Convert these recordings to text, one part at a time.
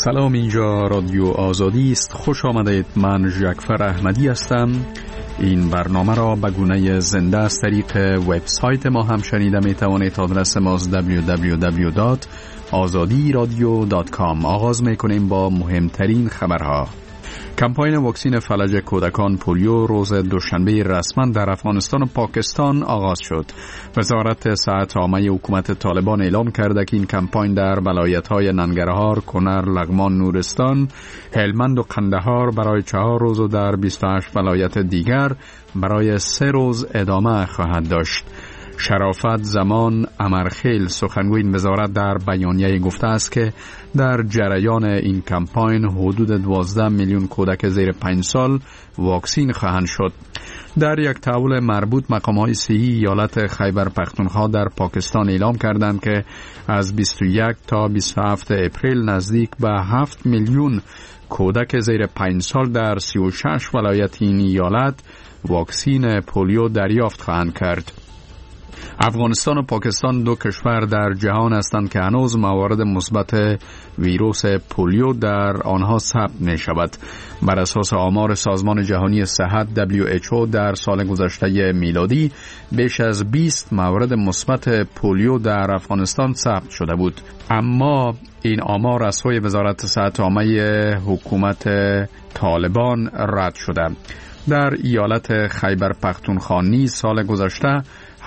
سلام، اینجا رادیو آزادی است. خوش آمدید. من ژکفر احمدی هستم. این برنامه را به گونه زنده از طریق وبسایت ما هم شنیده می توانید. آدرس ما www.azadiradio.com. آغاز می کنیم با مهمترین خبرها. کمپاین واکسین فلج کودکان پولیو روز دوشنبه رسما در افغانستان و پاکستان آغاز شد. وزارت صحت عامه حکومت طالبان اعلام کرده که این کمپاین در ولایت‌های ننگرهار، کنر، لغمان، نورستان، هلمند و قندهار برای 4 روز و در 28 ولایت دیگر برای 3 روز ادامه خواهد داشت. شرافت زمان امرخیل سخنگوی این وزارت در بیانیه گفته است که در جریان این کمپاین حدود 12 میلیون کودک زیر 5 سال واکسین خواهند شد. در یک تحول مربوط، مقام‌های صحی ایالت خیبر پختونخوا در پاکستان اعلام کردند که از 21 تا 27 اپریل نزدیک به 7 میلیون کودک زیر 5 سال در 36 ولایت این ایالت واکسین پولیو دریافت خواهند کرد. افغانستان و پاکستان دو کشور در جهان هستند که هنوز موارد مثبت ویروس پولیو در آنها ثبت می شود. بر اساس آمار سازمان جهانی صحت WHO در سال گذشته میلادی بیش از 20 مورد مثبت پولیو در افغانستان ثبت شده بود، اما این آمار از سوی وزارت صحت عامه حکومت طالبان رد شده. در ایالت خیبر پختونخوا نیز سال گذشته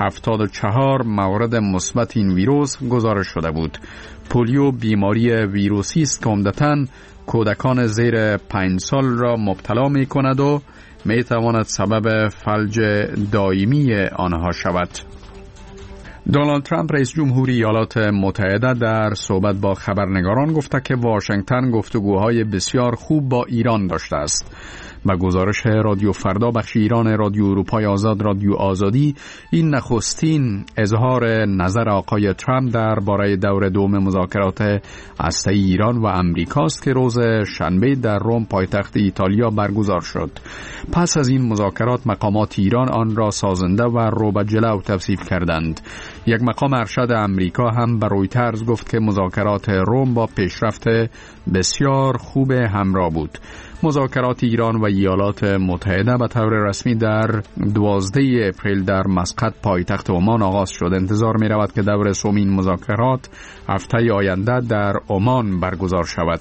74 مورد مثبت این ویروس گزارش شده بود. پولیو بیماری ویروسی است که عمدتاً کودکان زیر 5 سال را مبتلا می کند و می تواند سبب فلج دائمی آنها شود. دونالد ترامپ رئیس جمهوری ایالات متحده در صحبت با خبرنگاران گفته که واشنگتن گفتگوهای بسیار خوب با ایران داشته است. با گزارش رادیو فردا بخش ایران رادیو اروپای آزاد رادیو آزادی، این نخستین اظهار نظر آقای ترامپ درباره دور دوم مذاکرات هسته‌ای ایران و امریکاست که روز شنبه در روم پایتخت ایتالیا برگزار شد. پس از این مذاکرات مقامات ایران آن را سازنده و رو به جلو توصیف کردند. یک مقام ارشد امریکا هم به رویترز گفت که مذاکرات روم با پیشرفت بسیار خوب همراه بود. مذاکرات ایران و ایالات متحده به طور رسمی در 12 اپریل در مسقط پایتخت عمان آغاز شد. انتظار می رود که دور سومین مذاکرات هفته آینده در عمان برگزار شود.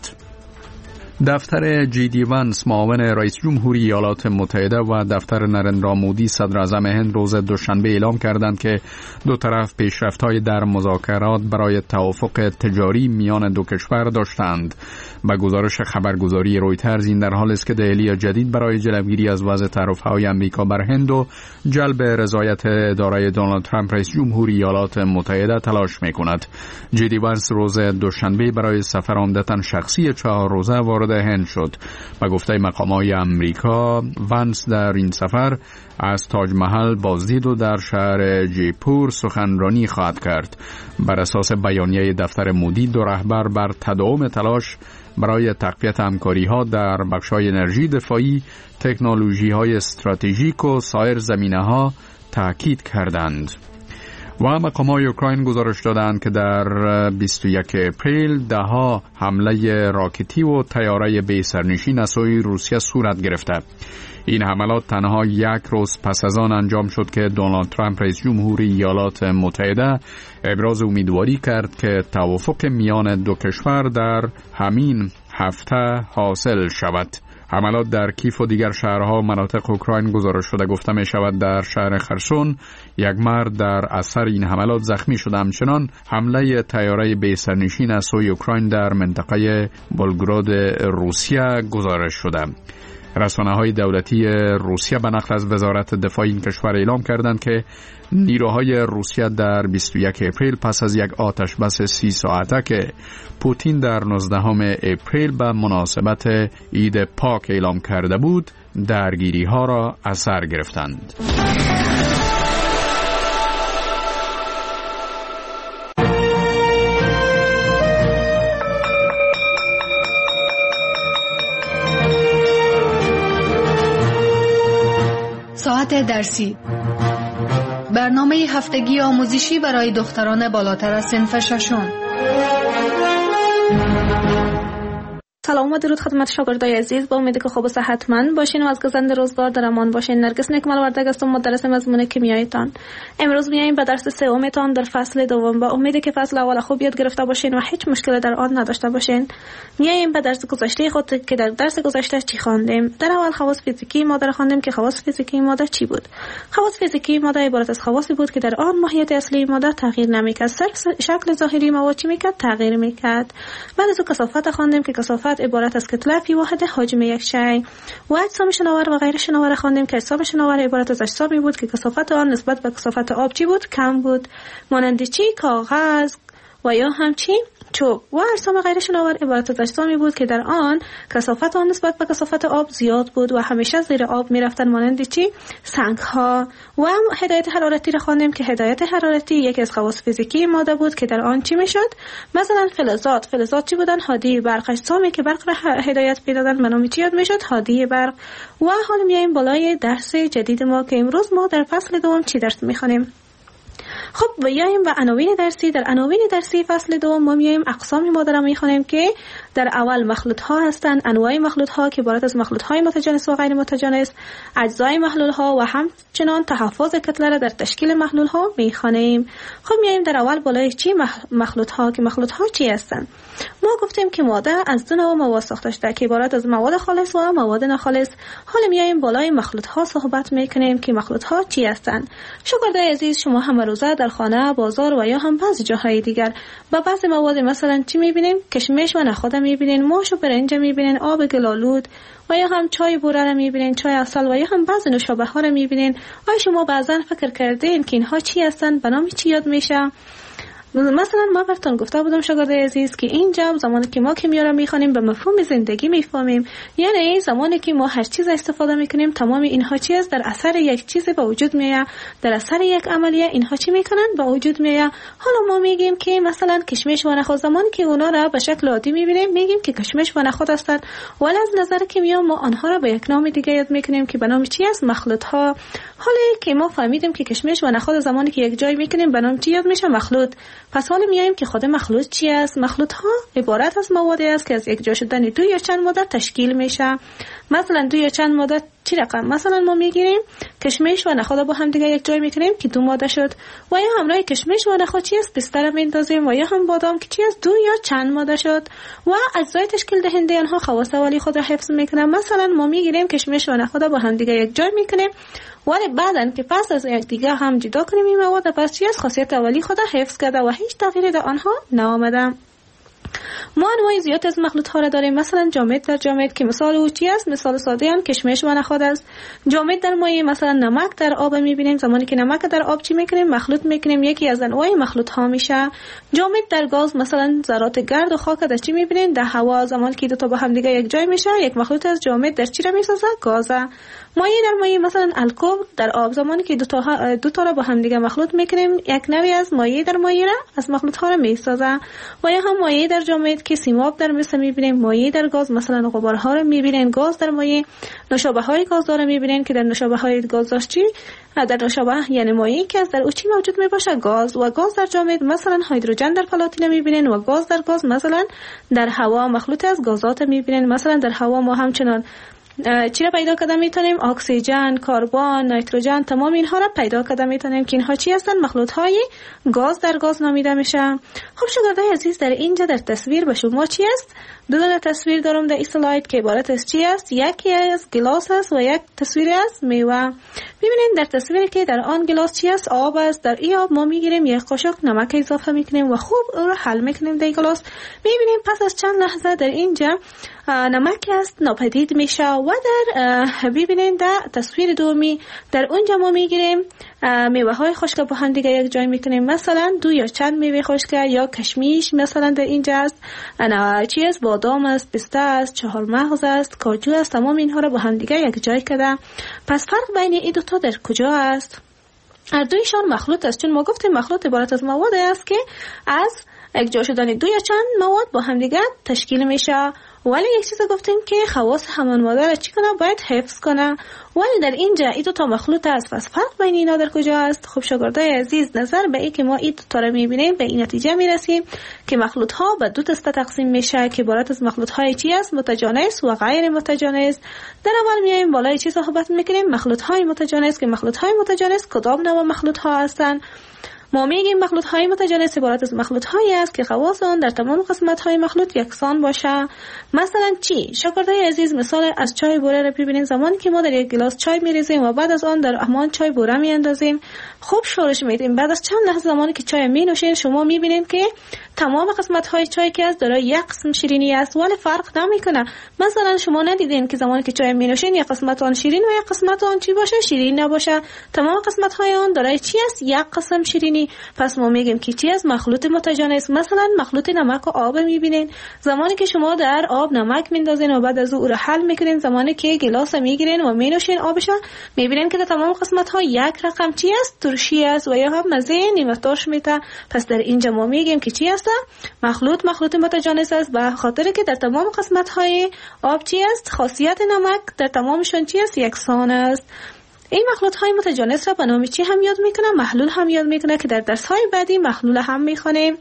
دفتر جی دی وانس معاون رئیس جمهوری ایالات متحده و دفتر نرندرا مودی صدر اعظم هند روز دوشنبه اعلام کردند که دو طرف پیشرفت‌های در مذاکرات برای توافق تجاری میان دو کشور داشتند. با گزارش خبرگزاری رویترز این در حال است که دهلی جدید برای جلوگیری از وضع تعرفه‌های آمریکا بر هند و جلب رضایت اداره دونالد ترامپ رئیس جمهوری ایالات متحده تلاش می‌کند. جی دی وانس روز دوشنبه برای سفر عمدتاً شخصی 4 روزه وارد هند شد. به گفته مقامات آمریکا، وانس در این سفر از تاج محل بازدید و در شهر جیپور سخنرانی خواهد کرد. بر اساس بیانیه دفتر مودی، دو رهبر بر تداوم تلاش برای تقویت همکاری‌ها در بخش‌های انرژی، دفاعی، تکنولوژی‌های استراتژیک و سایر زمینه‌ها تاکید کردند. و مقامات اوکراین گزارش دادند که در 21 اپریل ده‌ها حمله راکتی و طیاره بی سرنشین از سوی روسیه صورت گرفته. این حملات تنها 1 روز پس از آن انجام شد که دونالد ترامپ رئیس جمهوری ایالات متحده ابراز امیدواری کرد که توافق میان دو کشور در همین هفته حاصل شود. حملات در کیف و دیگر شهرها و مناطق اوکراین گزارش شده. گفته می شود در شهر خرسون یک مرد در اثر این حملات زخمی شده. همچنان حمله طیاره بی سرنشین از سوی اوکراین در منطقه بولگراد روسیه گزارش شده. رسانه‌های دولتی روسیه به نقل از وزارت دفاع این کشور اعلام کردند که نیروهای روسیه در 21 اپریل پس از یک آتش بس 30 ساعته که پوتین در 19 اپریل به مناسبت عید پاک اعلام کرده بود، درگیری‌ها را از سر گرفتند. ساعت درسی، برنامه هفتگی آموزشی برای دختران بالاتر از صنف ششم. سلام و درود خدمت شاگردای عزیز. با امید که خوب و صحتمند باشین و از گذشته روزگار در امان باشین. نرگس نکمل وردگ هستم، مدرس مضمون کیمیایتان. امروز میایم به درس سومتان در فصل دوم. با امید که فصل اول خوب یاد گرفته باشین و هیچ مشکلی در آن نداشته باشین. میایم به درس گذشته خود که در درس گذشته چی خواندیم. در اول خواص فیزیکی ماده را خواندیم که خواص فیزیکی ماده چی بود. خواص فیزیکی ماده عبارت از خواصی بود که در آن ماهیت اصلی ماده تغییر نمیکرد، صرف شکل ظاهری مواد چی میکرد؟ تغییر میکرد. بعد از کثافت خواندیم که کثافت عبارت از کتله فی واحد حجم یک شیء. و اجسام شناور و غیر شناور خواندیم که اجسام شناور عبارت از اجسامی بود که کثافت آن نسبت به کثافت آب چی بود؟ کم بود، مانند چی؟ کاغذ و یا همچی چوب. و اجسام غیر شناور عبارت از اجسامی بود که در آن کثافت آن نسبت به کثافت آب زیاد بود و همیشه زیر آب میرفتن، مانند چی؟ سنگ ها. و هدایت حرارتی را خواندیم که هدایت حرارتی یکی از خواص فیزیکی ماده بود که در آن چی میشد؟ مثلا فلزات چی بودن؟ هادی برق. اجسامی که برق را هدایت میدادن به نام چی یاد میشد؟ هادی برق. و حالا میایم بالای درس جدید ما که امروز ما در فصل دوم چی درس میخوانیم. خب بیاییم به عناوین درسی. در عناوین درسی فصل دوم ما میایم اقسام ماده را میخوانیم که در اول مخلوط ها هستند، انواع مخلوط ها که عبارت از مخلوط های متجانس و غیر متجانس، اجزای محلول ها و همچنان تحفظ کتله را در تشکیل محلول ها میخوانیم. خب میایم در اول بالای چی؟ مخلوط ها. که مخلوط ها چی هستند؟ ما گفتیم که ماده از دو نوع مواد ساخته شده که عبارت از مواد خالص و مواد ناخالص. حالا میایم بالای مخلوط ها صحبت میکنیم که مخلوط ها چی هستند. شاگردای عزیز، شما هم روزه در خانه، بازار و یا هم بعضی جاهای دیگر با بعضی مواد مثلا چی میبینیم؟ کشمش و نخود میبینین، ماش و برنج میبینین، آب گلالود و یا هم چای بوره را میبینین، چای عسل و یا هم بعضی نوشابه ها را میبینین. آیا شما بعضا فکر کردین که اینها چی هستن؟ به نام چی یاد میشه؟ مثلا ما براتون گفته بودم شاگردای عزیز که اینجا زمانی که ما کیمیا را میخوانیم به مفهوم زندگی میفهمیم، یعنی زمانی که ما هر چیز استفاده میکنیم تمام اینها چی است؟ در اثر یک چیز به وجود میاد، در اثر یک عملیه اینها چی میکنن؟ به وجود میاد. حالا ما میگیم که مثلا کشمش و نخود، زمانی که اونا را به شکل عادی میبینیم میگیم که کشمش و نخود هستند، ولی از نظر کیمیا ما آنها را به یک نام دیگه یاد میکنیم که به نام چی است؟ مخلوط ها. حالا که ما فهمیدیم که کشمش و نخود زمانی که یک جای میکنیم به نام چی یاد میشه؟ مخلوط. پس حالا میایم که خود مخلوط چی است؟ مخلوط ها عبارت از موادی است که از یک جا شدن دو یا چند ماده تشکیل میشه. مثلا دو یا چند ماده چی رقم؟ مثلا ما میگیریم کشمش و نخود با هم دیگه یک جای میکنیم که دو ماده شد، و یا همراه کشمش و نخود چی است؟ بستر میندازیم، و یا هم بادام که چی است؟ دو یا چند ماده شد. و اجزای تشکیل دهنده آنها خواص اولی خود را حفظ میکنن. مثلا ما میگیریم کشمش و نخود با هم دیگه یک جای میکنیم، ولی بعدن که پس از یک دیگه هم جدا کنیم این مواد، پس چی است؟ خاصیت اولی خود حفظ کرده و هیچ تغییری در آنها نآمده. ما انواع زیاد از مخلوط ها را داریم. مثلا جامد در جامد که مثال او چی است؟ مثال ساده آن کشمش و نخود است. جامد در مایع مثلا نمک در آب میبینیم، زمانی که نمک در آب چی میکنیم؟ مخلوط میکنیم، یکی از انواع مخلوط ها میشه. جامد در گاز مثلا ذرات گرد و خاک در چی میبینیم؟ در هوا. زمانی که دو تا با هم دیگه یک جای میشه یک مخلوط از جامد در چی را میسازه؟ گاز. مایع در مایع مثلا الکل در آب، زمانی که دو تا را با هم دیگه مخلوط میکنیم یک نوعی از مایع در مایع را از مخلوط ها را میسازه. و یا هم مایع در جامد که سیماب در مثل میبینیم، مایع در گاز مثلا غبارها را میبینین، گاز در مایع نوشابه های گازدار میبینین که در نوشابه های گازدار چی؟ در نوشابه یعنی مایعی که از در او چی موجود میباشه؟ گاز. و گاز در جامد مثلا هیدروژن در پلاتین میبینین، و گاز در گاز مثلا در هوا مخلوط از گازات میبینین. مثلا در هوا ما همچنان چی را پیدا کرده میتونیم؟ اکسیژن، کربن، نیتروژن، تمام اینها را پیدا کرده میتونیم که اینها چی هستند؟ مخلوط های گاز در گاز نامیده میشه. خب شاگردای عزیز، در اینجا در تصویر به شما چی است؟ دو تا تصویر دارم در این اسلاید که عبارت از چی است؟ یکی از گلاس است و یک تصویر از میوه. ببینید در تصویری که در آن گلاس چی است؟ آب است. در این آب ما میگیریم یک قاشق نمک اضافه میکنیم و خوب او را حل میکنیم در گلاس. میبینیم پس از چند لحظه در اینجا نمک است ناپدید میشه. و در ببینید در تصویر دومی در اونجا ما میگیریم میوه های خشک با هم دیگه یک جای میکنیم، مثلا دو یا چند میوه خشک یا کشمیش مثلا در اینجا است، چی است؟ بادام است، پسته است، چهارمغز است، کاجو است. تمام اینها رو با هم دیگه یک جای کرده. پس فرق بین این دو تا در کجا است؟ هر دویشان مخلوط است، چون ما گفتیم مخلوط عبارت از مواد است که از یک جا شدن دو یا چند مواد با هم دیگه تشکیل میشه. ولی یک چیز گفتیم که خواص همان ماده را چی کنه؟ باید حفظ کنه. ولی در اینجا این دو تا مخلوط است، پس فرق بین اینا در کجا است؟ خب شاگردای عزیز، نظر به این که ما این دو تا را میبینیم به این نتیجه میرسیم که مخلوط ها به دو دسته تقسیم میشه که عبارت از مخلوط های چی است؟ متجانس و غیر متجانس. در اول میایم بالای چی صحبت میکنیم؟ مخلوط های متجانس. که مخلوط های متجانس کدام نوع مخلوط ها هستند؟ ما میگیم مخلوط های متجانس عبارت از مخلوط هایی است که خواص آن در تمام قسمت های مخلوط یکسان باشه. مثلا چی؟ شاگردای عزیز، مثال از چای بوره را ببینید. زمانی که ما در یک گلاس چای میریزیم و بعد از آن در همان چای بوره میاندازیم، خوب شورش میدیم. بعد از چند لحظه زمانی که چای می نوشین، شما میبینید که تمام قسمت های چای که از دارای یک قسم شیرینی است، ولی فرق نمیکنه. مثلا شما ندیدین که زمانی که چای می نوشین یک قسمت آن شیرین و یک قسمت آن چی باشه؟ شیرین نباشه. تمام قسمت های آن دارای چی است؟ یک قسم شیرینی. پس ما میگیم که چی است؟ مخلوط متجانس. مثلا مخلوط نمک و آب میبینین. زمانی که شما در آب نمک میندازین و بعد از او را حل میکنین، زمانی که گلاس میگیرین و مینوشین آبش، میبینین که در تمام قسمت ها یک رقم چی است؟ ترشی است و یا هم مزه نیمه ترش میده. پس در اینجا ما میگیم که چی است؟ مخلوط متجانس است، به خاطر که در تمام قسمت های آب چی است؟ خاصیت نمک در تمامشون چی است؟ یکسان است. این مخلوط های متجانس را به نام چی هم یاد میکنه؟ محلول هم یاد میکنه که در درس های بعدی محلول هم میخوانیم.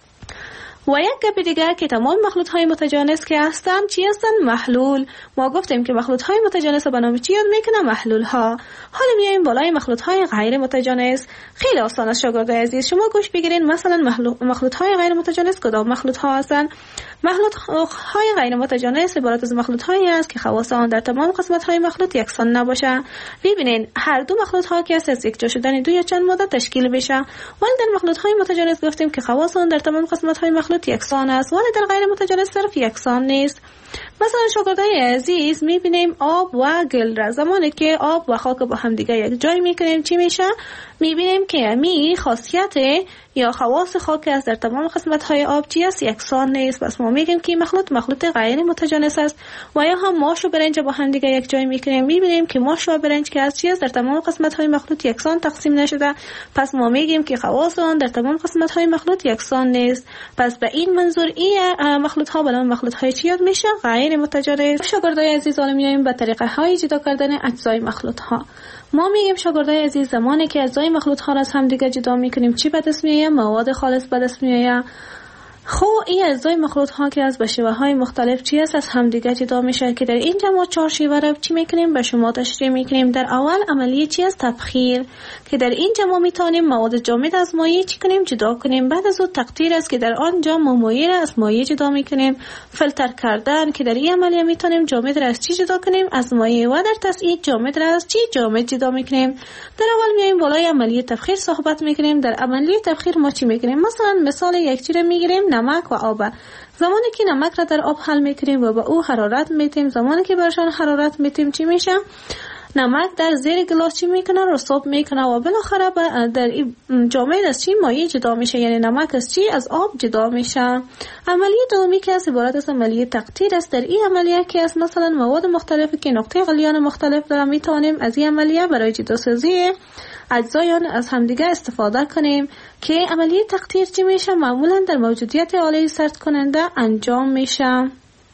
و یک گپ دیگر که تمام مخلوط های متجانس که هستن چی هستن؟ محلول. ما گفتیم که مخلوط های متجانس به نام چی یاد میکنه؟ محلول ها. حالا میایم بالای مخلوط های غیر متجانس. خیلی آسان است شاگردای عزیز، شما گوش بگیرین. مثلا مخلوط های غیر متجانس کدام مخلوط ها هستن؟ مخلوط های غیر متجانس عبارت از مخلوط هایی است که خواص آن در تمام قسمت های مخلوط یکسان نباشه. ببینین هر دو مخلوط ها که از یک جا شدن دو یا چند ماده تشکیل بشه. ولی در مخلوط های متجانس گفتیم که خواص آن در تمام قسمت های مخلوط یکسان است، ولی در غیر متجانس صرف یکسان نیست. مثلا شاگردای عزیز میبینیم آب و گل را زمانی که آب و خاک با هم دیگه یک جای میکنیم چی میشه؟ میبینیم که می خاصیت یا خواص خاک است در تمام قسمت های آب چی است؟ یکسان نیست. پس ما میگیم که مخلوط غیر متجانس است. و یا هم ماش و برنج با هم دیگه یک جای میکنیم، میبینیم که ماش و برنج که از چی است؟ در تمام قسمت های مخلوط یکسان تقسیم نشده. پس ما میگیم که خواص آن در تمام قسمت های مخلوط یکسان نیست. پس به این منظور این مخلوط ها به نام مخلوط های چی یاد میشه؟ غیر متجانس. شاگردای عزیز، حالا میایم به طریقه های جدا کردن اجزای مخلوط ها. ما میگیم شاگردای عزیز، زمانی که اجزای مخلوط ها را از هم دیگه جدا میکنیم چی به دست میآید؟ مواد خالص به دست میآید. خب این اجزای مخلوط ها که از شیوه های مختلف چی است؟ از هم دیگه جدا میشه که در اینجا ما 4 شیوه را چی میکنیم؟ به شما تشریح میکنیم. در اول عملیه چی است؟ تبخیر، که در اینجا ما میتونیم مواد جامد از مایع چی کنیم؟ جدا کنیم. بعد از اون تقطیر است که در آنجا ما مایع را از مایع جدا میکنیم. فیلتر کردن که در این عملیه میتونیم جامد را از چی جدا کنیم؟ از مایع. و در تسعید جامد را از چی؟ جامد جدا میکنیم. در اول میایم بالای عملیه تبخیر صحبت میکنیم. در عملیه تبخیر ما چی میکنیم؟ مثلا مثال یک چیز میگیریم، نمک و آب. زمانی که نمک را در آب حل میکنیم و به او حرارت میتیم، زمانی که برشان حرارت میتیم چی میشه؟ نمک در زیر گلاس چی میکنه؟ رسوب میکنه و بالاخره در جامد از چی؟ مایع جدا میشه، یعنی نمک از چی؟ از آب جدا میشه. عملیه دومی که از عبارت از عملیه تقطیر است. در این عملیه که از مثلا مواد مختلفی که نقطه غلیان مختلف دارن میتونیم از این عملیه برای جداسازی اجزایان از همدیگه استفاده کنیم. که عملیه تقطیر چی میشه؟ معمولا در موجودیت آله سرد کننده انجام میشه.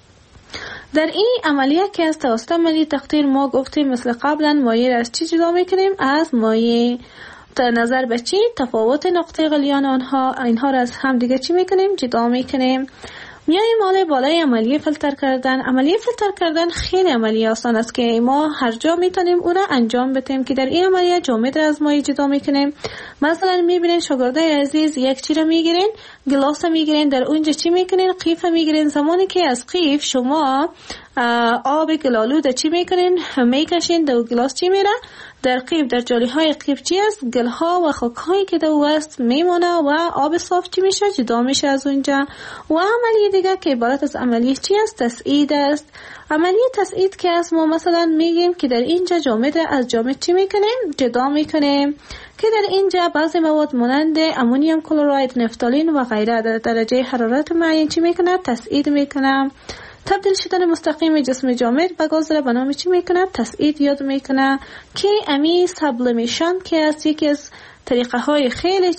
در این عملیه که از توسط عملیه تقطیر ما گفتیم مثل قبلا مایع از چی جدا میکنیم؟ از مایع. در نظر به چی؟ تفاوت نقطه غلیان اینها را از هم دیگه چی میکنیم؟ جدا میکنیم. میایم بالای عملیه فیلتر کردن. عملیه فیلتر کردن خیلی عملیه آسان است که ما هر جا میتونیم او را انجام بدیم. که در این عملیه جامد را از مایع جدا میکنیم. مثلا میبینین شاگردای عزیز، یک چیز را میگیرین، گلاس میگیرین، در اونجا چی میکنین؟ قیف میگیرین. زمانی که از قیف شما آب گلالود چی میکنین؟ میکشین، در گلاس چی میره؟ در قیف، در جالی های قیف چی است؟ گل ها و خاک هایی که در وسط میمونه و آب صاف چی میشه؟ جدا میشه از اونجا. و عملیه دیگه که عبارت از عملیه چی است؟ تسعید است. عملیه تسعید که است ما مثلا میگیم که در اینجا جامد از جامد چی میکنیم؟ جدا میکنیم. که در اینجا بعضی مواد مانند امونیوم کلراید، نفتالین و غیره در درجه حرارت معین چی میکنه؟ تسعید میکنه. تبدیل شدن مستقیم جسم جامد به گاز را به نام چی میکنه؟ تسعید یاد میکنه. که امی سابلیمیشن که است یکی از طریقه های خیلی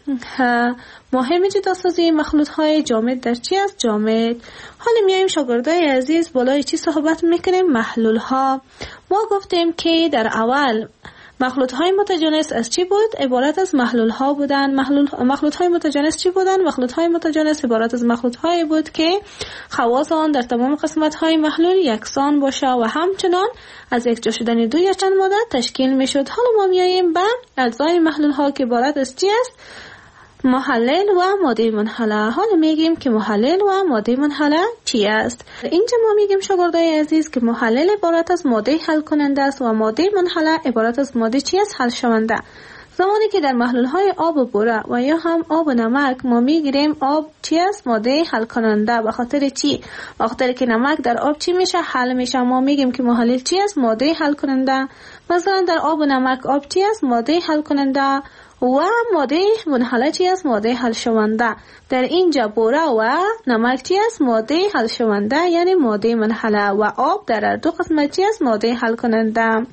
مهم جداسازی مخلوط های جامد در چی است؟ جامد. حالا میایم شاگردای عزیز بالای چی صحبت میکنیم؟ محلول ها. ما گفتیم که در اول مخلوط های متجانس از چی بود؟ عبارت از محلول ها بودن. مخلوط های متجانس چی بودن؟ مخلوط های متجانس عبارت از مخلوط های بود که خواص آن در تمام قسمت های محلول یکسان باشه و همچنان از یک جا شدن دو یا چند ماده تشکیل می شد. حالا ما میاییم به اجزای محلول ها که عبارت از چی است؟ محلل و ماده منحله. حالا میگیم که محلل و ماده منحله چی است؟ اینجا ما میگیم شاگردای عزیز که محلل عبارت از ماده حل کننده است و ماده منحله عبارت از ماده چی است؟ حل شونده. زمانی که در محلول های آب و بوره و یا هم آب و نمک ما میگیریم آب چی است؟ ماده حل کننده. به خاطر چی؟ به خاطر که نمک در آب چی میشه؟ حل میشه. ما میگیم که محلل چی است؟ ماده حل کننده. مثلا در آب و نمک آب چی است؟ ماده حل کننده و ماده منحله چی است؟ ماده حل شونده. در اینجا بوره و نمک چی است؟ ماده حل شونده یعنی ماده منحله و آب در دو قسمت چی است؟ ماده حل کننده.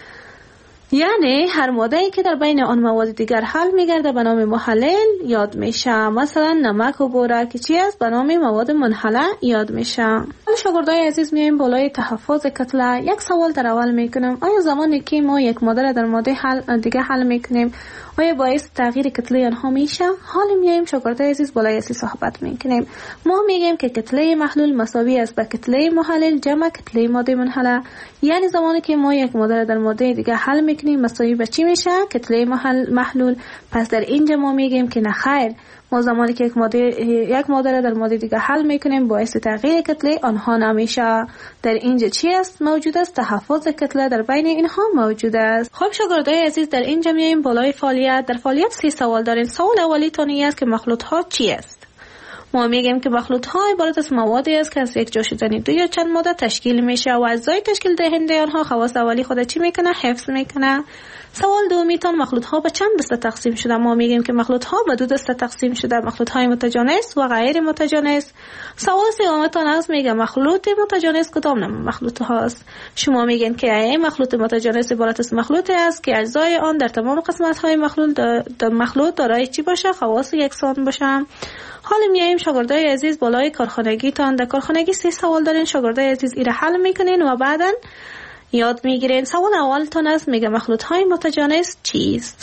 یعنی هر ماده‌ای که در بین آن مواد دیگر حل می‌گرده به نام محلل یاد میشه. مثلا نمک و بوره که چی است؟ به نام مواد منحله یاد میشه. شاگردای عزیز میایم بالای تحفظ کتله. یک سوال در اول میکنم، آیا زمانی که ما یک ماده را در ماده دیگه حل میکنیم آیا باعث تغییر کتله آنها میشه؟ حالا میایم شاگردای عزیز بالای اصلی صحبت میکنیم. ما میگیم که کتله محلول مساوی است به کتله محلل جمع کتله ماده منحله. یعنی زمانی که ما یک ماده را در ماده دیگه حل میکنیم مساوی به چی میشه؟ کتله محلول. پس در اینجا ما میگیم که نه خیر، ما زمانی که یک ماده را در ماده دیگه حل میکنیم باعث تغییر کتله آنها نمیشه. در اینجا چی است موجود است؟ تحفظ کتله در بین اینها موجود است. خب شاگردای عزیز در اینجا میایم بالای فعالیت. در فعالیت 3 سوال داریم. سوال اولی تانی است که مخلوط ها چی است؟ ما میگیم که مخلوط ها عبارت از موادی است که از یک جا شدن دو یا چند ماده تشکیل میشه و اجزای تشکیل دهنده آنها خواص اولی خود چی میکنه؟ حفظ میکنه. سوال دومی تان مخلوط ها به چند دسته تقسیم شده؟ ما میگیم که مخلوط ها به 2 دسته تقسیم شده، مخلوط های متجانس و غیر متجانس. سوال سوم تان از میگه مخلوط متجانس کدام نوع مخلوط هاست؟ شما میگین که این مخلوط متجانس عبارت از مخلوطی است که اجزای آن در تمام قسمت های مخلوط دارای چی باشه؟ خواص یکسان باشه. حالا میایم شاگردای عزیز بالای کارخانگی تان. در کارخانگی 3 سوال دارین. شاگردای عزیز ایره حل میکنین و بعداً یاد میگیرین. سوال اولتان است میگه مخلوط های متجانس چیست؟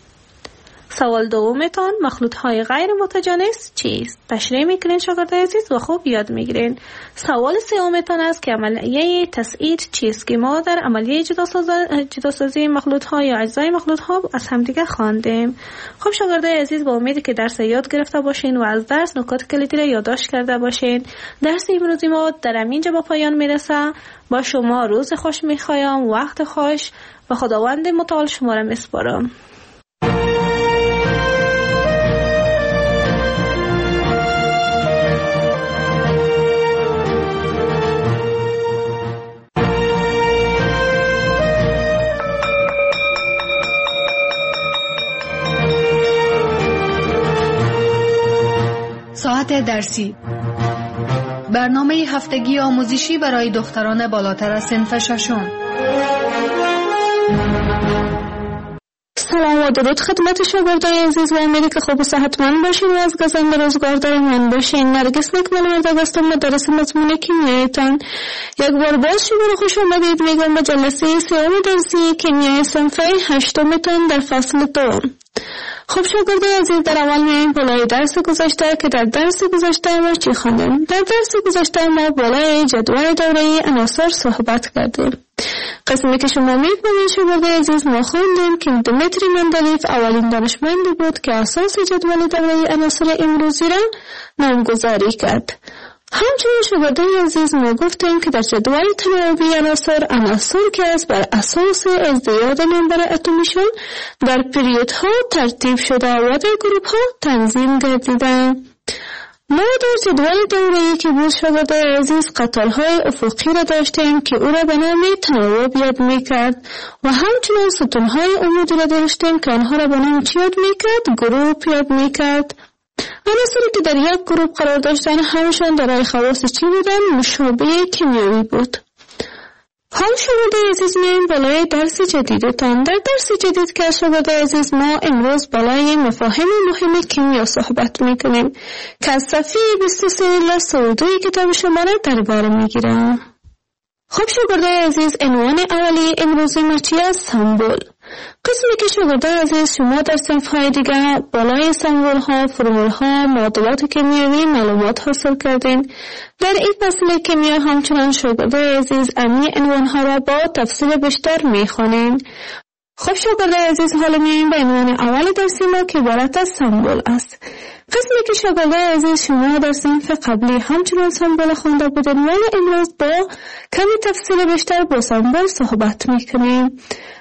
سوال دومتان مخلوط های غیر متجانس چیست؟ تشریح میکنین شاگردای عزیز و خوب یاد میگیرین. سوال سومتان است که عملیه تسعید چیست که ما در عملیه جداسازی مخلوط ها یا اجزای مخلوط ها از همدیگه خواندیم. خب شاگردای عزیز با امیدی که درس یاد گرفته باشین و از درس نکات کلیدی را یادداشت کرده باشین. درس امروزی ما در همینجا به پایان میرسه. با شما روز خوش میخوایم، وقت خوش و خداوند متعال شما را میسپارم. ساعت درسی، برنامه هفتگی آموزشی برای دختران بالاتر از صنف 6. سلام و درود خدمت شاگردای عزیز و امیدی که خوب و صحتمند باشین و از گزند روزگار در من باشین. نرگس نکمل ورده هستم، مدرس مضمون کیمیایتان. یک بار باز شما رو خوش آمدید میگم به جلسه 3 درسی کیمیای صنف 8 در فصل 2. خب شاگردای عزیز در اول میایم بالای درس گذشته که در درس گذشته ما چی خواندیم؟ در درس گذشته ما بالای جدول دوره عناصر صحبت کردیم. قسمی که شما می‌بینید شاگردای عزیز ما خواندیم که دمیتری مندلیف اولین دانشمندی بود که اساس جدول دوره عناصر امروزی را نامگذاری کرد. همچنین شاگردای عزیز ما گفتیم که در جدول تناوبی عناصر که است بر اساس ازدیاد نمبر اتمیشون در پریودها ترتیب شده و در گروه‌ها تنظیم گردیده. ما در جدول دوره‌ای که بود شاگردای عزیز قطارهای افقی را داشتیم که او را به نام تناوب یاد می‌کرد و همچنین ستونهای عمودی را داشتیم که آنها را به نام چی یاد می‌کرد؟ گروپ یاد می‌کرد. عناصری که در یک گروپ قرار داشتن همشان دارای خواص چی بودن؟ مشابه کیمیایی بود. حال شما عزیز میایم بالای درس جدیدتان. در درس جدید که شما عزیز ما امروز بالای مفاهیم مهم کیمیا صحبت میکنیم که از صفحه 23 الی 32 کتاب شما را در بر میگیرم. خب شما عزیز عنوان اولی امروزی ما چی است؟ سمبل. قسمی که شما عزیز شما در صنف‌های دیگر بالای سمبول‌ها، فرمول‌ها، معادلات کیمیایی معلومات حاصل کردین. در این فصل کیمیا همچنان شما عزیز عنوان‌ها را با تفصیل بیشتر می‌خوانیم. خب شما عزیز حالا میایم به عنوان اول درسی ما که عبارت از سمبل است. قسمی که شما عزیز شما در صنف قبلی همچنان سمبل خوانده بودین ولی امروز با کمی تفصیل بیشتر با سمبل صحبت می‌کنیم.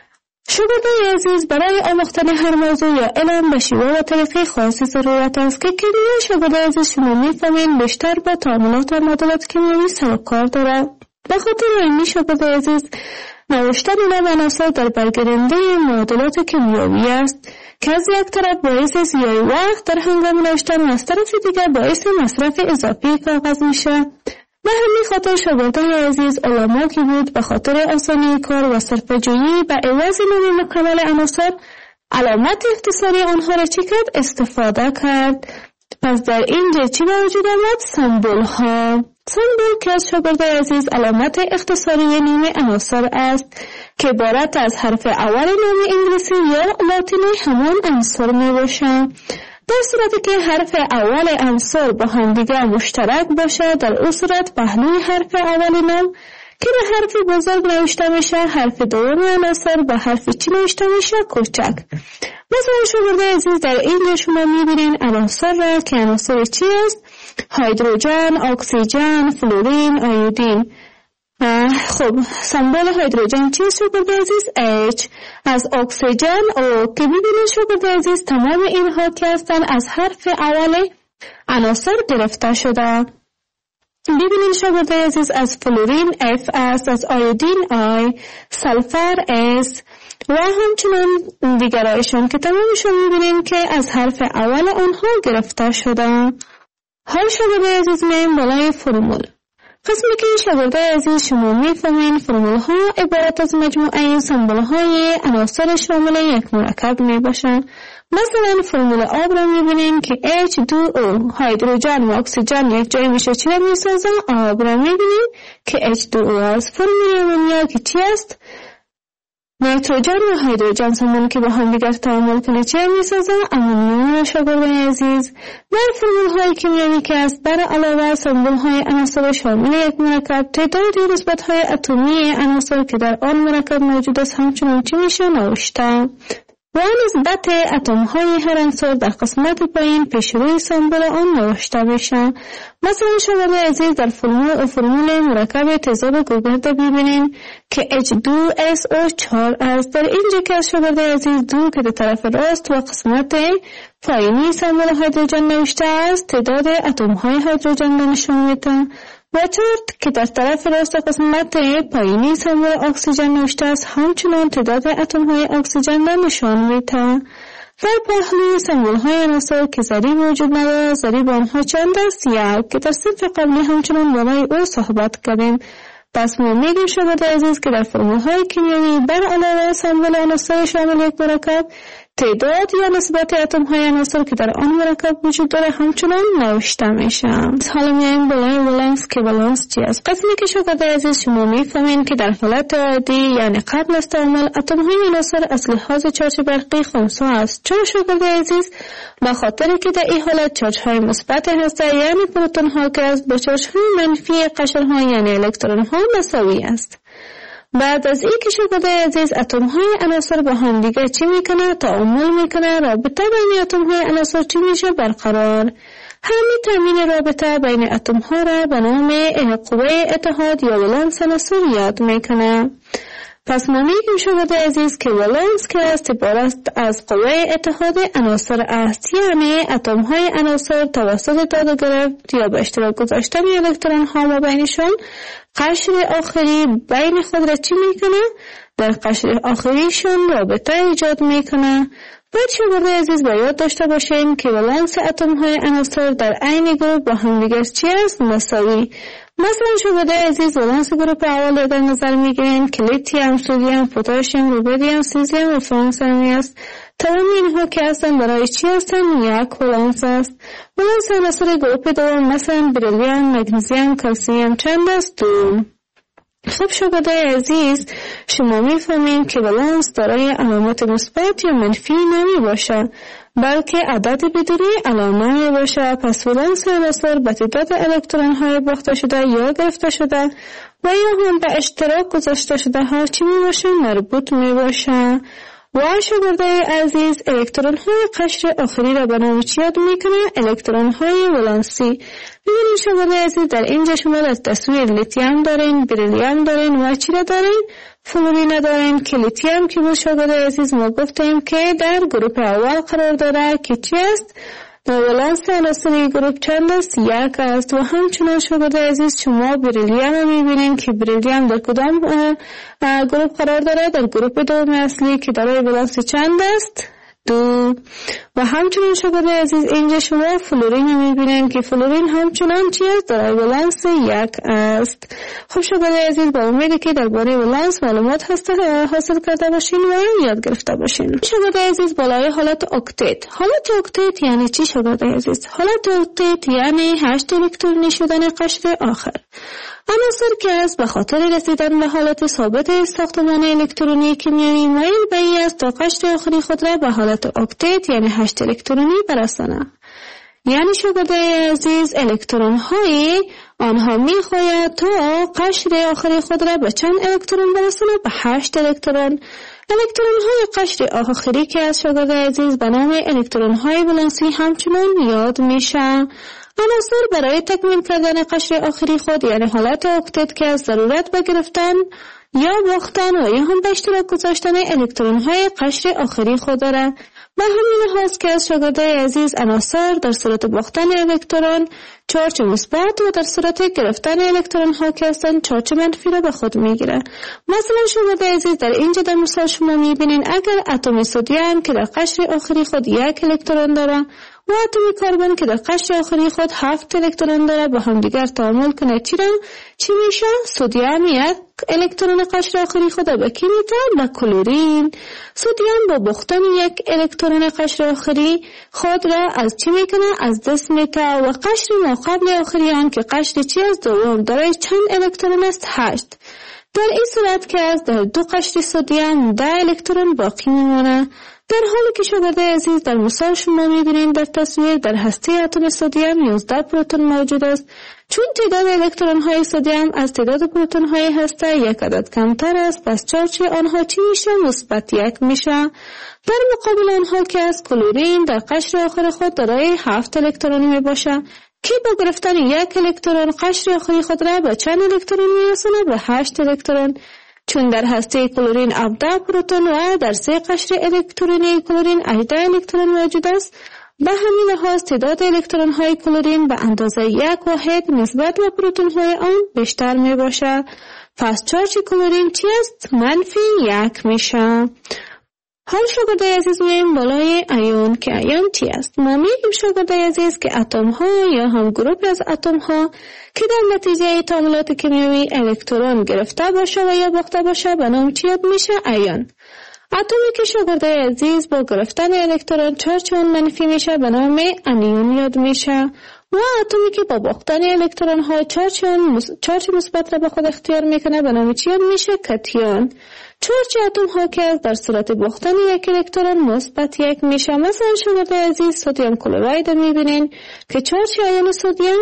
شما عزیز برای آموختن هر موضوع یا علم به شیوه و طریقه خاصی ضرورت است که کیمیا شما عزیز شما می‌فهمین بیشتر با تعاملات و معادلات کیمیایی سر و کار دارد. به خاطر این شما عزیز نوشتن علم عناصر در برگیرنده معادلات کیمیایی است که از یک طرف باعث ضیاع وقت در هنگام نوشتن و از طرف دیگر باعث مصرف اضافی کاغذ میشه. به همین خاطر شاگردان عزیز علما که بود به خاطر آسانی کار و صرفه‌جویی به عوض نام مکمل عناصر علامت اختصاری آنها را چی کرد؟ استفاده کرد. پس در اینجا چی به وجود آمد؟ سمبول ها. سمبول که از شاگرد عزیز علامت اختصاری نام عناصر است که عبارت از حرف اول نام انگلیسی یا لاتینی همان عنصر می باشد. در صورتی که حرف اول عنصر با هم دیگر مشترک باشه در اون صورت پهلوی حرف اول نام که به حرف بزرگ نوشته میشه، حرف دوم عنصر به حرف چی نوشته میشه؟ کوچک. مثلا شما عزیز در اینجا شما میبینین عناصر را که عناصر چی است؟ هیدروژن، اکسیژن، فلورین، آیودین. خب سمبل هیدروژن چی شما عزیز؟ H. از اکسیژن O که ببینید شما عزیز تمام اینها که هستن از حرف اول عناصر گرفته شده. ببینید شما عزیز از فلورین F است، از آیودین I، سلفر S و همچنان دیگرایشان که تمامشون میبینیم که از حرف اول آنها گرفته شده. حال شما عزیز میایم بالای فرمول. قسمی که شاگرد عزیز شما میفهمین فرمول ها عبارت از مجموعه سمبل های عناصر شامل یک مرکب میباشند. مثلا فرمول آب را میبینیم که H2O هیدروژن و اکسیژن یک جای میشه چی را میسازن؟ آب را میبینیم که H2O است. فرمول امونیا که چی است؟ نیتروژن و هیدروژن سمون که با هم دیگر تعامل کنه چی میسازن؟ امونیا. شاگرد عزیز در فرمول های کیمیایی که است بر علاوه سمبل های عناصر شامل یک مرکب تعداد نسبت های اتمی عناصر که در آن مرکب موجود است همچنان چی میشه؟ نوشته و نسبت اتم های هر عنصر در قسمت پایین پیش روی سمبل آن نوشته میشه. مثلا شما عزیز در فرمول مرکب تیزاب گوگرد ببینیم که H2SO4 است. در اینجا که شما عزیز دو که در طرف راست و قسمت پایینی سمبل هیدروژن نوشته است تعداد اتم های هیدروژن را نشان میده و چارت که در طرف راست قسمت پایینی سمبل اکسیژن نوشته است همچنان تعداد اتم های اکسیژن را نشان میده. در پهلوی سمبل های عناصر که ضریب وجود ندارد ضریب آنها چند است؟ یک که در صنف قبلی همچنان بالای او صحبت کردیم. پس ما میگیم شما عزیز که در فرمول های کیمیایی بر علاوه سمبل عناصر شامل یک مرکب تعداد یا نسبت اتم های عناصر که در آن مرکب وجود داره همچنان نوشته میشه. حالا میایم بالای ولانس که ولانس چی است؟ قسمی که شما عزیز شما میفهمین که در حالت عادی یعنی قبل از تعامل اتم های عناصر از لحاظ چارج برقی خنثی است. چرا شما عزیز؟ به خاطر که در این حالت چارج های مثبت هسته یعنی پروتون ها که از با چارج های منفی قشر ها یعنی الکترون ها مساوی است. بعد از این که شما عزیز اتم های عناصر با هم دیگه چی میکنه؟ تعامل میکنه. رابطه بین اتم های عناصر چی میشه؟ برقرار. همین تامین رابطه بین اتم ها را به نام قوه اتحاد یا ولانس عناصر یاد میکنه. پس ما میگیم شما عزیز که ولانس که است عبارت از قوه اتحاد عناصر است، یعنی اتم های عناصر توسط داد و گرفت یا به اشتراک گذاشتن الکترون ها ما بینشان قشر آخری بین خود را چی میکنه؟ در قشر آخریشون رابطه ایجاد میکنه. باید شما عزیز باید داشته باشیم که ولانس اتم های عناصر در عین گروه با هم دیگر چی است؟ مساوی. مثلا شما عزیز ولانس گروپ اول در نظر میگیریم که لیتیوم، سدیم، پتاسیم، روبیدیم، سیزیم و فرانسمی است. تمام اینها که هستن برای چی هستن؟ یک ولانس است. ولانس عناصر گروپ دوم مثلا بریلیوم، مگنیزیم، کلسیم چند است؟ 2. خب شاگردای عزیز شما میفهمین که ولانس دارای علامت مثبت یا منفی نمی باشه، بلکه عدد بدون علامه می باشه. پس ولانس عناصر به تعداد الکترون های باخته شده یا گرفته شده و یا هم به اشتراک گذاشته شده ها چی می باشه؟ مربوط می باشه. و شاگردای عزیز الکترون های قشر آخری را به نام چی یاد میکنه؟ الکترون های ولانسی. ببینید شاگردای عزیز در اینجا شما در تصویر لیتیوم دارین، بریلیوم دارین و چی را دارین؟ فلورین دارین که لیتیوم که بود شاگردای عزیز ما گفتیم که در گروپ اول قرار داره که چی است؟ در ولانس عناصری گروپ چند است؟ 1 است. و همچنان شاگردای عزیز شما بریلیوم میبینین که بریلیوم در کدام گروپ قرار داره؟ در گروپ دوم اصلی که دارای ولانس چند است؟ 2. و همچنان شاگردای عزیز اینجا شما فلورین میبینین که فلورین همچنان چی است؟ دارای ولانس 1 است. خب شاگردای عزیز با امیدی که درباره ولانس معلومات حاصل کرده باشین و یاد گرفته باشین. شاگردای عزیز بالای حالت اکتت. حالت اکتت یعنی چی شاگردای عزیز؟ حالت اکتت یعنی 8 الکترونی شدن قشر آخر. عناصر که است به خاطر رسیدن به حالت ثابت ساختمان الکترونی کیمیایی مایل به این است تا قشر آخری خود را به حالت اکتت یعنی 8 الکترونی برسانه. یعنی شاگردای عزیز الکترون های آنها میخواهد تا قشر آخری خود را به چند الکترون برسانه؟ به 8 الکترون. الکترون های قشر آخری که از شاگردای عزیز به نام الکترون های ولانسی همچنان یاد میشه. عناصر برای تکمیل کردن قشر آخری خود یعنی حالت اکتت که از ضرورت به گرفتن یا باختن و یا هم به اشتراک گذاشتن الکترون های قشر آخری خود داره. به همین لحاظ که از شاگردای عزیز عناصر در صورت باختن الکترون چارج مثبت و در صورت گرفتن الکترون ها که هستن چارج منفی را به خود میگیره. مثلا شاگردای عزیز در اینجا در مثال شما میبینین اگر اتم سدیم که در قشر آخری خود 1 الکترون داره و اتم کربن که در قشر آخری خود 7 الکترون داره با هم دیگر تعامل کنه چی میشه؟ سدیم 1 الکترون قشر آخری خود به کی میده؟ به کلورین. سدیم با باختن 1 الکترون قشر آخری خود را از چی میکنه؟ از دست میده. و قشر ما قبل آخری آن که قشر چی است؟ دوم دارای چند الکترون است؟ 8. در این صورت که از در 2 قشر سدیم 10 الکترون باقی میمونه. در حالی که شاگردای عزیز در مثال شما می‌بینید در تصویر در هسته اتم سدیم 11 پروتون موجود است. چون تعداد الکترون های سدیم از تعداد پروتون های هسته 1 عدد کمتر است، پس چارج آنها چی میشه؟ مثبت 1 میشه. در مقابل آنها که از کلورین در قشر آخر خود دارای 7 الکترون می باشه که با گرفتن 1 الکترون قشر آخری خود را به چند الکترون میرسونه؟ به 8 الکترون. چون در هسته کلورین 17 پروتون و در 3 قشر الکترونی کلورین 18 الکترون موجود است، به همین لحاظ تعداد الکترون های کلورین به اندازه 1 واحد نسبت به پروتون های آن بیشتر می باشه. پس چارج کلورین چی است؟ منفی 1 میشه. حال شاگردای عزیز میایم بالای ایون که ایون چی است؟ ما میگیم شاگردای عزیز که اتم ها یا هم گروپ از اتم ها که در نتیجه تعاملات کیمیایی الکترون گرفته باشه و یا باخته باشه به نام چی یاد میشه؟ ایون. اتمی که شاگردای عزیز با گرفتن الکترون چارج اون منفی میشه به نام انیون یاد میشه. و اتمی که با باختن الکترون ها چارج مثبت را به خود اختیار میکنه به نام چی یاد میشه؟ کاتیون. چارج اتم ها که در صورت باختن 1 الکترون مثبت 1 میشه. مثلا شاگردای عزیز سدیم کلراید میبینین که چارج ایون سدیم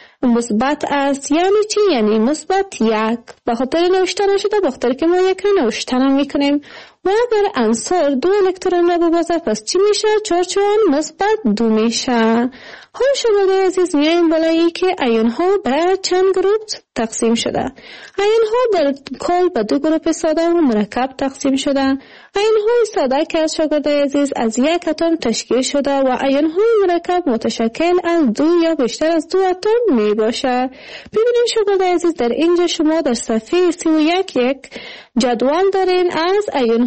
مثبت است. یعنی چی؟ یعنی مثبت 1. به خاطر نوشتن شده به خاطر که ما 1 را نوشتن میکنیم و اگر عنصر 2 الکترون را ببازه پس چی میشه؟ چارج آن مثبت 2 میشه. حال شاگردای عزیز میایم بالایی که ایون ها به چند گروپ تقسیم شده. ایون ها در کل به 2 گروپ ساده و مرکب تقسیم شده. ایون های ساده که از شاگردای عزیز از 1 اتم تشکیل شده و ایون های مرکب متشکل از 2 یا بیشتر از 2 اتم می باشه. ببینید شاگردای عزیز در اینجا شما در صفحه 31 یک جدول دارین از ایون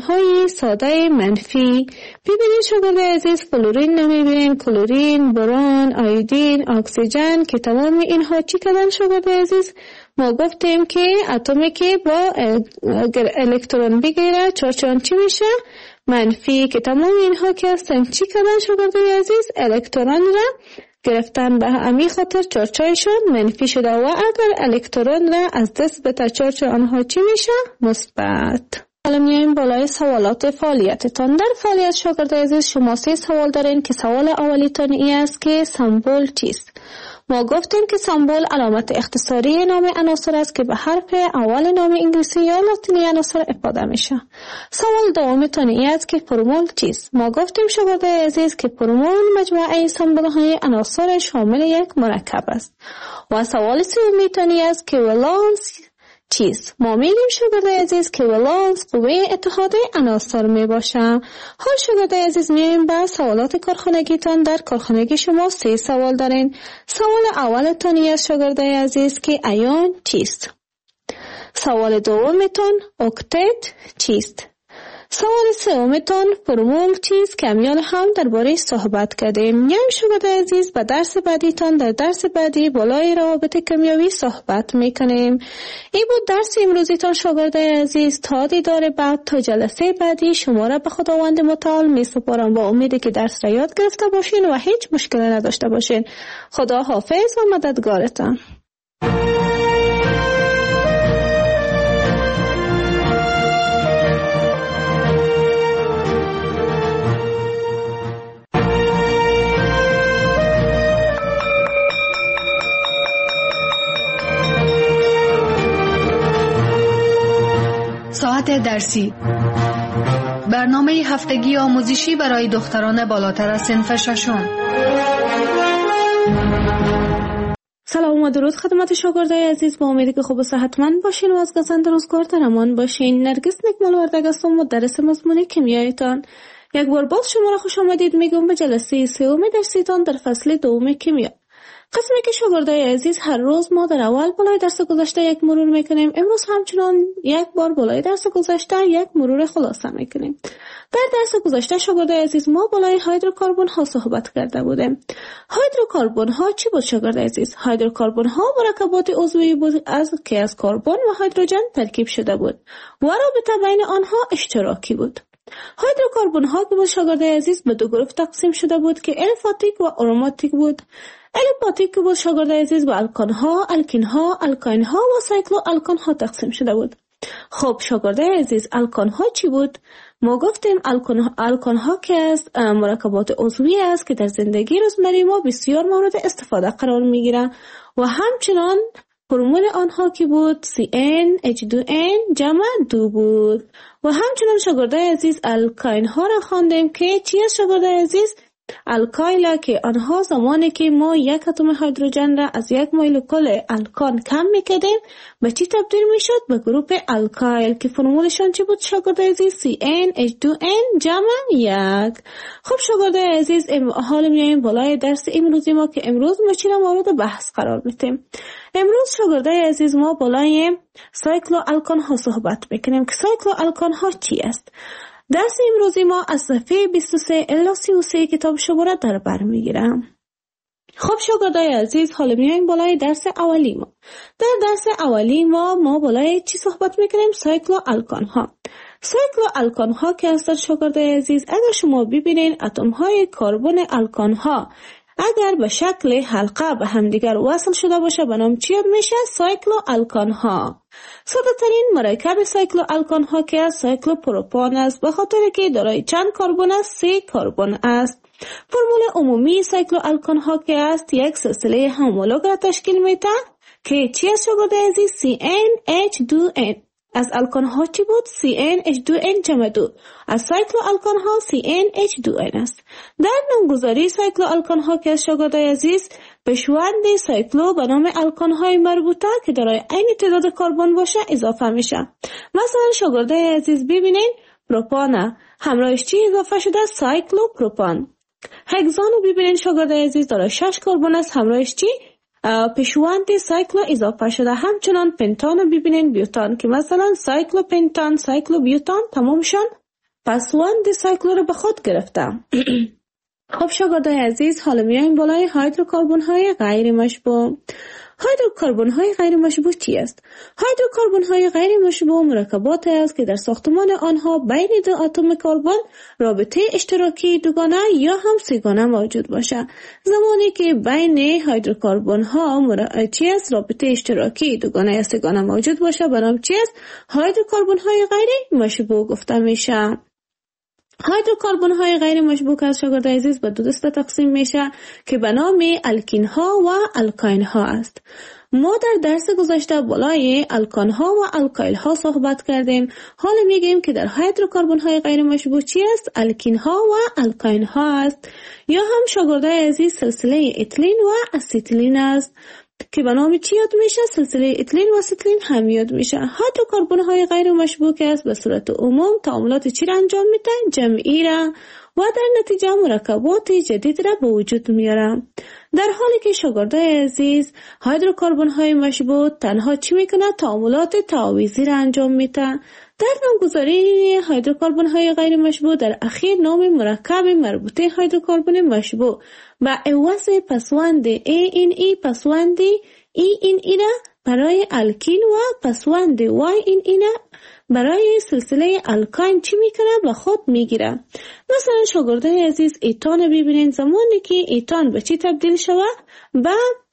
های ساده منفی. ببینید شاگرد عزیز، فلورین نمیبینین، کلورین، برون، آیودین، اکسیژن که تمام اینها چی کردن شاگرد عزیز؟ ما گفتیم که اتمی که با الکترون بگیره چارچان چی میشه؟ منفی. که تمام اینها که هستن چی کردن شاگرد عزیز؟ الکترون را گرفتن، به همین خاطر چارچایشون منفی شده و اگر الکترون را از دست بده چارچ آنها چی میشه؟ مثبت. حالا میایم بالای سوالات فعالیتتان. در فعالیت شاگرد عزیز شما 3 سوال دارین که سوال اولیتان این است که سمبل چیست؟ ما گفتیم که سمبل علامت اختصاری نام عناصر است که به حرف اول نام انگلیسی یا لاتینی عناصر افاده میشه. سوال دومتان این است که فرمول چیست؟ ما گفتیم شاگرد عزیز که فرمول مجموعه سمبل های عناصر شامل یک مرکب است. و سوال سومیتان این است که ولانس چیست؟ ما میگیم شاگرد عزیز که ولانس قوه اتحاد عناصر می باشه. حال شاگرد عزیز میایم به سوالات کارخانگیتان. در کارخانگی شما 3 سوال دارین. سوال اولتان است شاگرد عزیز که ایون چیست؟ سوال دومتان اکتت چیست؟ سوال سومتان فرمول چیست که امیال هم درباره صحبت کردیم. میایم شاگرد عزیز به درس بعدیتان. در درس بعدی بالای روابط کیمیایی صحبت میکنیم. این بود درس امروزیتان شاگرد عزیز. تا دیدار بعد، تا جلسه بعدی شما را به خداوند متعال میسپارم با امیدی که درس را یاد گرفته باشین و هیچ مشکلی نداشته باشین. خدا حافظ و مددگارتان. ساعت درسی، برنامه هفتگی آموزشی برای دختران بالاتر از صنف ششم. سلام و درود خدمت شاگردای عزیز. با امیدی که خوب و صحتمند باشین و از گزند روزگار در امان باشین. نرگس نکمل وردگ هستم، مدرس مضمون کیمیایتان. یک بار باز شما را خوش آمدید میگم به جلسه 3 درسیتان در فصل 2 کیمیا. قسمی که شاگردای عزیز هر روز ما در اول بالای درس گذشته یک مرور میکنیم. امروز همچنان یک بار بالای درس گذشته یک مرور خلاصه میکنیم. در درس گذشته شاگردای عزیز ما بالای هیدروکربن ها صحبت کرده بودیم. هیدروکربن ها چی بود شاگردای عزیز؟ هیدروکربن ها مرکبات عضوی بود که از کربن و هیدروژن ترکیب شده بود و رابطه بین آنها اشتراکی بود. هیدروکربن ها که بود شاگردای عزیز به 2 گروه تقسیم شده بود که الفاتیک و آروماتیک بود. الفاتیک که بود شاگردای عزیز به الکان ها، الکین ها، الکاین ها و سایکلو الکان ها تقسیم شده بود. خب شاگردای عزیز الکان ها چی بود؟ ما گفتیم الکان ها که از مرکبات عضوی است که در زندگی روزمره ما بسیار مورد استفاده قرار میگیرن و همچنان فرمول آنها که بود CnH2n جمع 2 بود. و همچنان شاگردای عزیز الکاین ها را خواندیم که چی است شاگردای عزیز؟ الکایل که آنها زمانی که ما یک اتم هیدروژن را از یک مولکول الکان کم میکردیم به چی تبدیل میشد؟ به گروپ الکایل که فرمولشان چی بود شاگردای عزیز؟ CnH2n جمع 1. خب شاگردای عزیز حال میایم بالای درس امروزی ما که امروز ما چی را مورد بحث قرار میدیم. امروز شاگردای عزیز ما بالای سایکلو الکان ها صحبت میکنیم که سایکلو الکان ها چی است؟ درس امروزی ما از صفحه 23 الی 33 کتاب شما را در بر میگیرم. خب شاگردای عزیز حالا میایم بالای درس اولی ما. در درس اولی ما بالای چی صحبت میکنیم؟ سایکلو الکان ها. سایکلو الکان ها که هستند شاگردای عزیز، اگر شما ببینین اتم های کربن الکان ها اگر به شکل حلقه به همدیگر وصل شده باشه به نام چی میشه؟ سایکلو الکان ها. ساده ترین مرکب سایکلو الکان ها که از سایکلو پروپان است به خاطر که دارای چند کربن است؟ 3 کربن است. فرمول عمومی سایکلو الکان ها که است یک سلسله همولوگ را تشکیل میده که چی است شاگردای عزیز؟ CnH2n. از الکان ها چی بود؟ CnH2n جمع 2. از سایکلو الکان ها CnH2n است. در نامگذاری سایکلو الکان ها که از شاگردای عزیز پیشوند سایکلو به نام الکان های مربوطه که دارای عین تعداد کربن باشه اضافه میشه. مثلا شاگردای عزیز ببینین پروپان همراهش چی اضافه شده؟ سایکلو پروپان. هگزان رو ببینین شاگردای عزیز دارای 6 کربن است، همراهش چی؟ پیشوند سایکلو اضافه شده. همچنان پنتان رو ببینین بیوتان که مثلا سایکلو پنتان، سایکلو بیوتان تمامشان پسوند سایکل رو به خود گرفته. خب شاگردای عزیز، حالا میایم بالای هیدروکربن های غیر مشبوع. هیدروکربن های غیر مشبوع چی است؟ هیدروکربن های غیر مشبوع مرکباتی است که در ساختمان آنها بین دو اتم کربن رابطه اشتراکی دوگانه یا هم سه‌گانه موجود باشد. زمانی که بین هیدروکربن ها چی است؟ رابطه اشتراکی دوگانه یا سه‌گانه موجود باشه، برام چی است؟ هیدروکربن های غیر مشبوع گفته میشه. هیدروکربن های غیر مشبوع از شاگردای عزیز به دو دسته تقسیم میشه که به نام الکین ها و الکاین ها است. ما در درس گذشته بالای الکان ها و الکایل ها صحبت کردیم. حالا میگیم که در هیدروکربن های غیر مشبوع چی است؟ الکین ها و الکاین ها است، یا هم شاگردای عزیز سلسله اتیلین و اسیتیلین است که به نام چی یاد میشه؟ سلسله اتیلین و اسیتیلین هم یاد میشه. هیدروکربن های غیر مشبوع است به صورت عموم تعاملات چی را انجام میده؟ جمعی را، و در نتیجه مرکبات جدید را به وجود میاره. در حالی که شاگردای عزیز هیدروکربن های مشبوع تنها چی میکنه؟ تعاملات تعاویزی را انجام میده. در نامگذاری هیدروکربن های غیر مشبوع در اخیر نام مرکب مربوطه هیدروکربن مشبوع و عوض پسوند ANE پسوند ENE را برای الکین و پسوند YNE برای سلسله الکاین چی میکنه؟ به خود میگیره. مثلا شاگردای عزیز ایتان ببینید، زمانی که ایتان به چی تبدیل شوه؟ به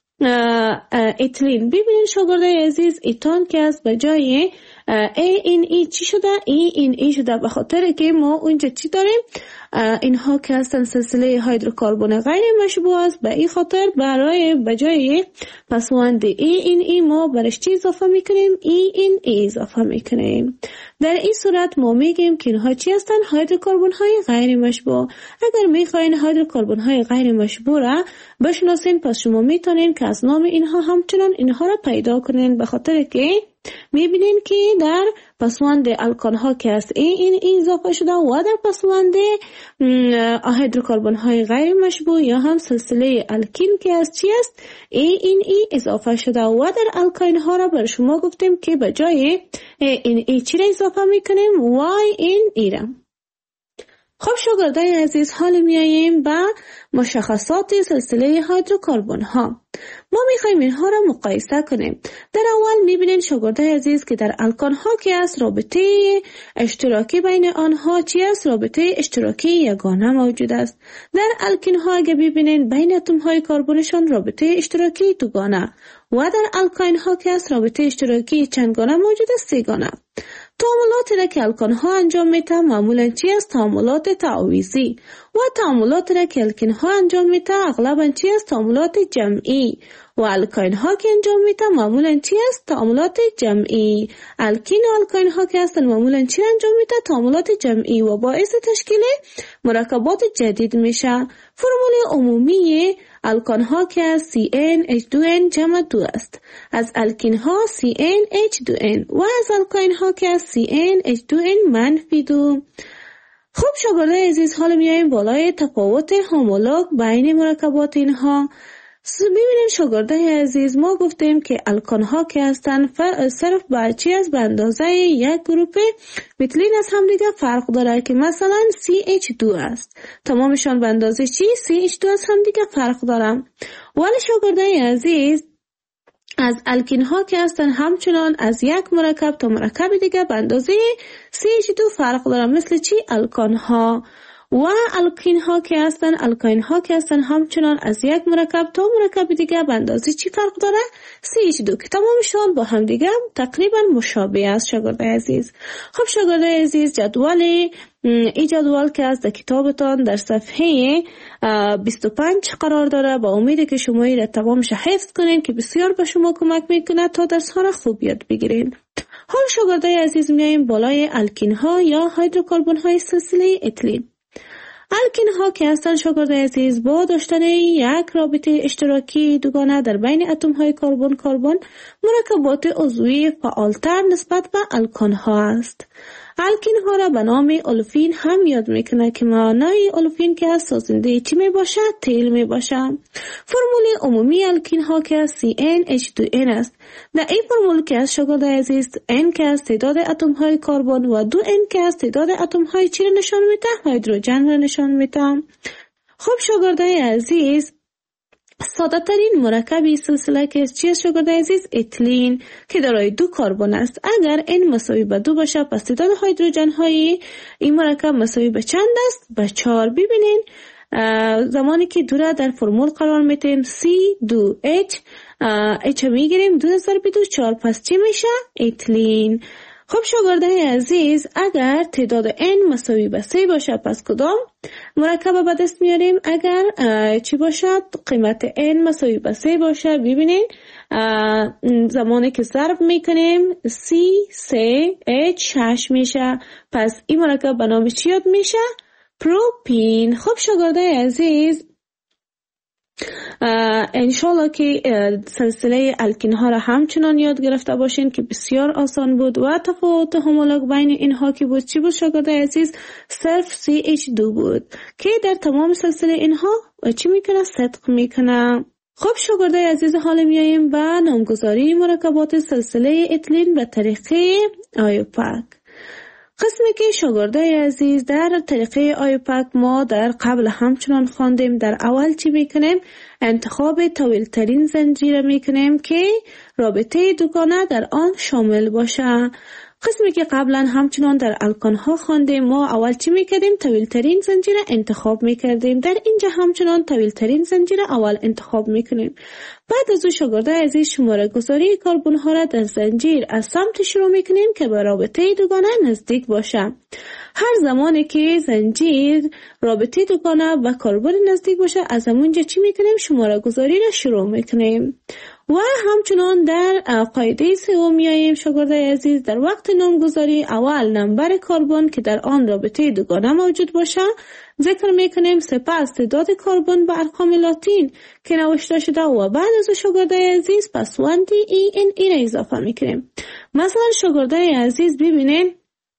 اتیلین. ببینید شاگردای عزیز ایتان که از به جای ANE چی شده؟ ENE شده، به خاطر که ما اونجا چی داریم؟ اینها که هستن سلسله هیدروکربن غیر مشبوع است. به این خاطر برای بجای پسوند ENE ما برش چی اضافه میکنیم؟ ENE اضافه میکنیم. در این صورت ما میگیم که اینها چی هستن؟ هیدروکربن های غیر مشبوع. اگر میخواین هیدروکربن های غیر مشبوع را بشناسین، پس شما میتونین که از نام اینها همچنان اینها را پیدا کنین، به خاطر که میبینین که در پسوند الکان ها که است این اضافه شده و در پسوند هیدروکربن های غیر مشبوع یا هم سلسله الکین که است چی است؟ این اضافه شده و در الکاین ها را بر شما گفتیم که به جای این چی را اضافه میکنیم؟ این را. خب شاگردای عزیز، حال میاییم به مشخصات سلسله هیدروکربن ها. ما میخوایم اینها را مقایسه کنیم. در اول میبینین شاگردای عزیز که در الکان ها که است رابطه اشتراکی بین آنها چی است؟ رابطه اشتراکی یگانه موجود است. در الکین ها اگه ببینین بین اتم های کربنشان رابطه اشتراکی دوگانه و در الکاین ها که است رابطه اشتراکی چندگانه موجود است؟ سه‌گانه. تعاملاتی را که الکان ها انجام میده معمولا چی است؟ تعاملات تعاویزی. و تعاملاتی را که الکین ها انجام میده اغلبا چی است؟ تعاملات جمعی. و الکاین ها که انجام میده معمولا چی است؟ تعاملات جمعی. الکین و الکاین ها که هستن معمولا چی انجام میده؟ تعاملات جمعی و باعث تشکیل مرکبات جدید میشه. فرمول عمومی الکان ها که از CnH2n جمع 2 است. از الکین ها CnH2n و از الکاین ها که از CnH2n منفی 2. خب شاگردای عزیز، حالا میایم بالای تفاوت هومولوگ بین مرکبات اینها. ببینید شاگردای عزیز، ما گفتیم که الکان ها که هستن صرف با چی از به اندازه یک گروپ متیلین از هم دیگه فرق داره که مثلا CH2 است. تمامشان به اندازه چی؟ CH2 از هم دیگه فرق داره. ولی شاگردای عزیز از الکین ها که هستن همچنان از یک مرکب تا مرکب دیگه به اندازه CH2 فرق داره، مثل چی؟ الکان ها. و الکین ها که هستن الکاین ها که هستن همچنان از یک مرکب تا مرکب دیگه به اندازه چی فرق داره؟ CH2 که تمامشان با هم دیگه تقریبا مشابه است شاگردای عزیز. خب شاگردای عزیز، جدول این جدول که از کتابتان در صفحه 25 قرار داره. با امیده که شما این را تمامش حفظ کنین که بسیار به شما کمک میکنه تا درس ها را خوب یاد بگیرین. حال شاگردای عزیز میایم بالای الکین ها یا هیدروکربن های سلسله اتیلین. الکین ها که هستن شاگردای عزیز با داشتن یک رابطه اشتراکی دوگانه در بین اتم های کربن مرکبات عضوی فعالتر نسبت به الکان ها است. الکین ها را به نام اولفین هم یاد میکنه که معنای اولفین که از سازنده چی می باشه؟ تیل می باشه. فرمول عمومی الکین ها که از CnH2n است. در این فرمول که از شاگردای عزیز N که از تعداد اتم های کربن و 2N که از تعداد اتم های چی را نشان میده؟ هیدروژن را نشان میده. خب شاگردای عزیز، ساده ترین مرکب سلسله که چی است شاگردای عزیز؟ اتیلین که دارای 2 کربن است. اگر N مساوی به 2 باشه پس تعداد هیدروژن های این مرکب مساوی به چند است؟ به 4. ببینین زمانی که 2 را در فرمول قرار میتیم C2H H میگیریم 2 ضرب 2 4 پس چی میشه؟ اتیلین. خب شاگردای عزیز، اگر تعداد N مساوی به 3 باشه پس کدام مرکب به دست میاریم؟ اگر چی باشد؟ قیمت N مساوی به 3 باشه. ببینین زمانی که ضرب میکنیم C3H8 میشه. پس این مرکب به نام چی یاد میشه؟ پروپین. خب شاگردای عزیز، انشالله که سلسله الکین ها را همچنان یاد گرفته باشین که بسیار آسان بود و تفاوت همولوگ بین اینها که بود چی بود شاگردای عزیز؟ صرف CH2 بود که در تمام سلسله اینها چی میکنه؟ صدق میکنه. خب شاگردای عزیز، حالا میاییم به نامگذاری مرکبات سلسله اتیلین به طریقه آیوپک. قسمی که شاگردای عزیز در طریقه آیوپک ما در قبل همچنان خواندیم. در اول چی میکنیم؟ انتخاب طویل ترین زنجیر میکنیم که رابطه دوگانه در آن شامل باشه. قسمی که قبلا همچنان در الکان ها خواندیم ما اول چی میکردیم؟ طویل ترین زنجیر انتخاب میکردیم. در اینجا همچنان طویل ترین زنجیر اول انتخاب میکنیم. بعد از او شاگردای عزیز شماره گذاری کربن ها را در زنجیر از سمت شروع میکنیم که به رابطه دوگانه نزدیک باشه. هر زمانی که زنجیر رابطه دوگانه به کربن نزدیک باشه از همونجا چی میکنیم؟ شماره گذاری را شروع میکنیم. و همچنان در قاعده سوم میاییم شاگردای عزیز، در وقت نامگذاری اول نمبر کربن که در آن رابطه دوگانه موجود باشه ذکر میکنیم، سپس تعداد کربن به ارقام لاتین که نوشته شده و بعد از شاگردای عزیز پسوند ای را اضافه میکنیم. مثلا شاگردای عزیز ببینین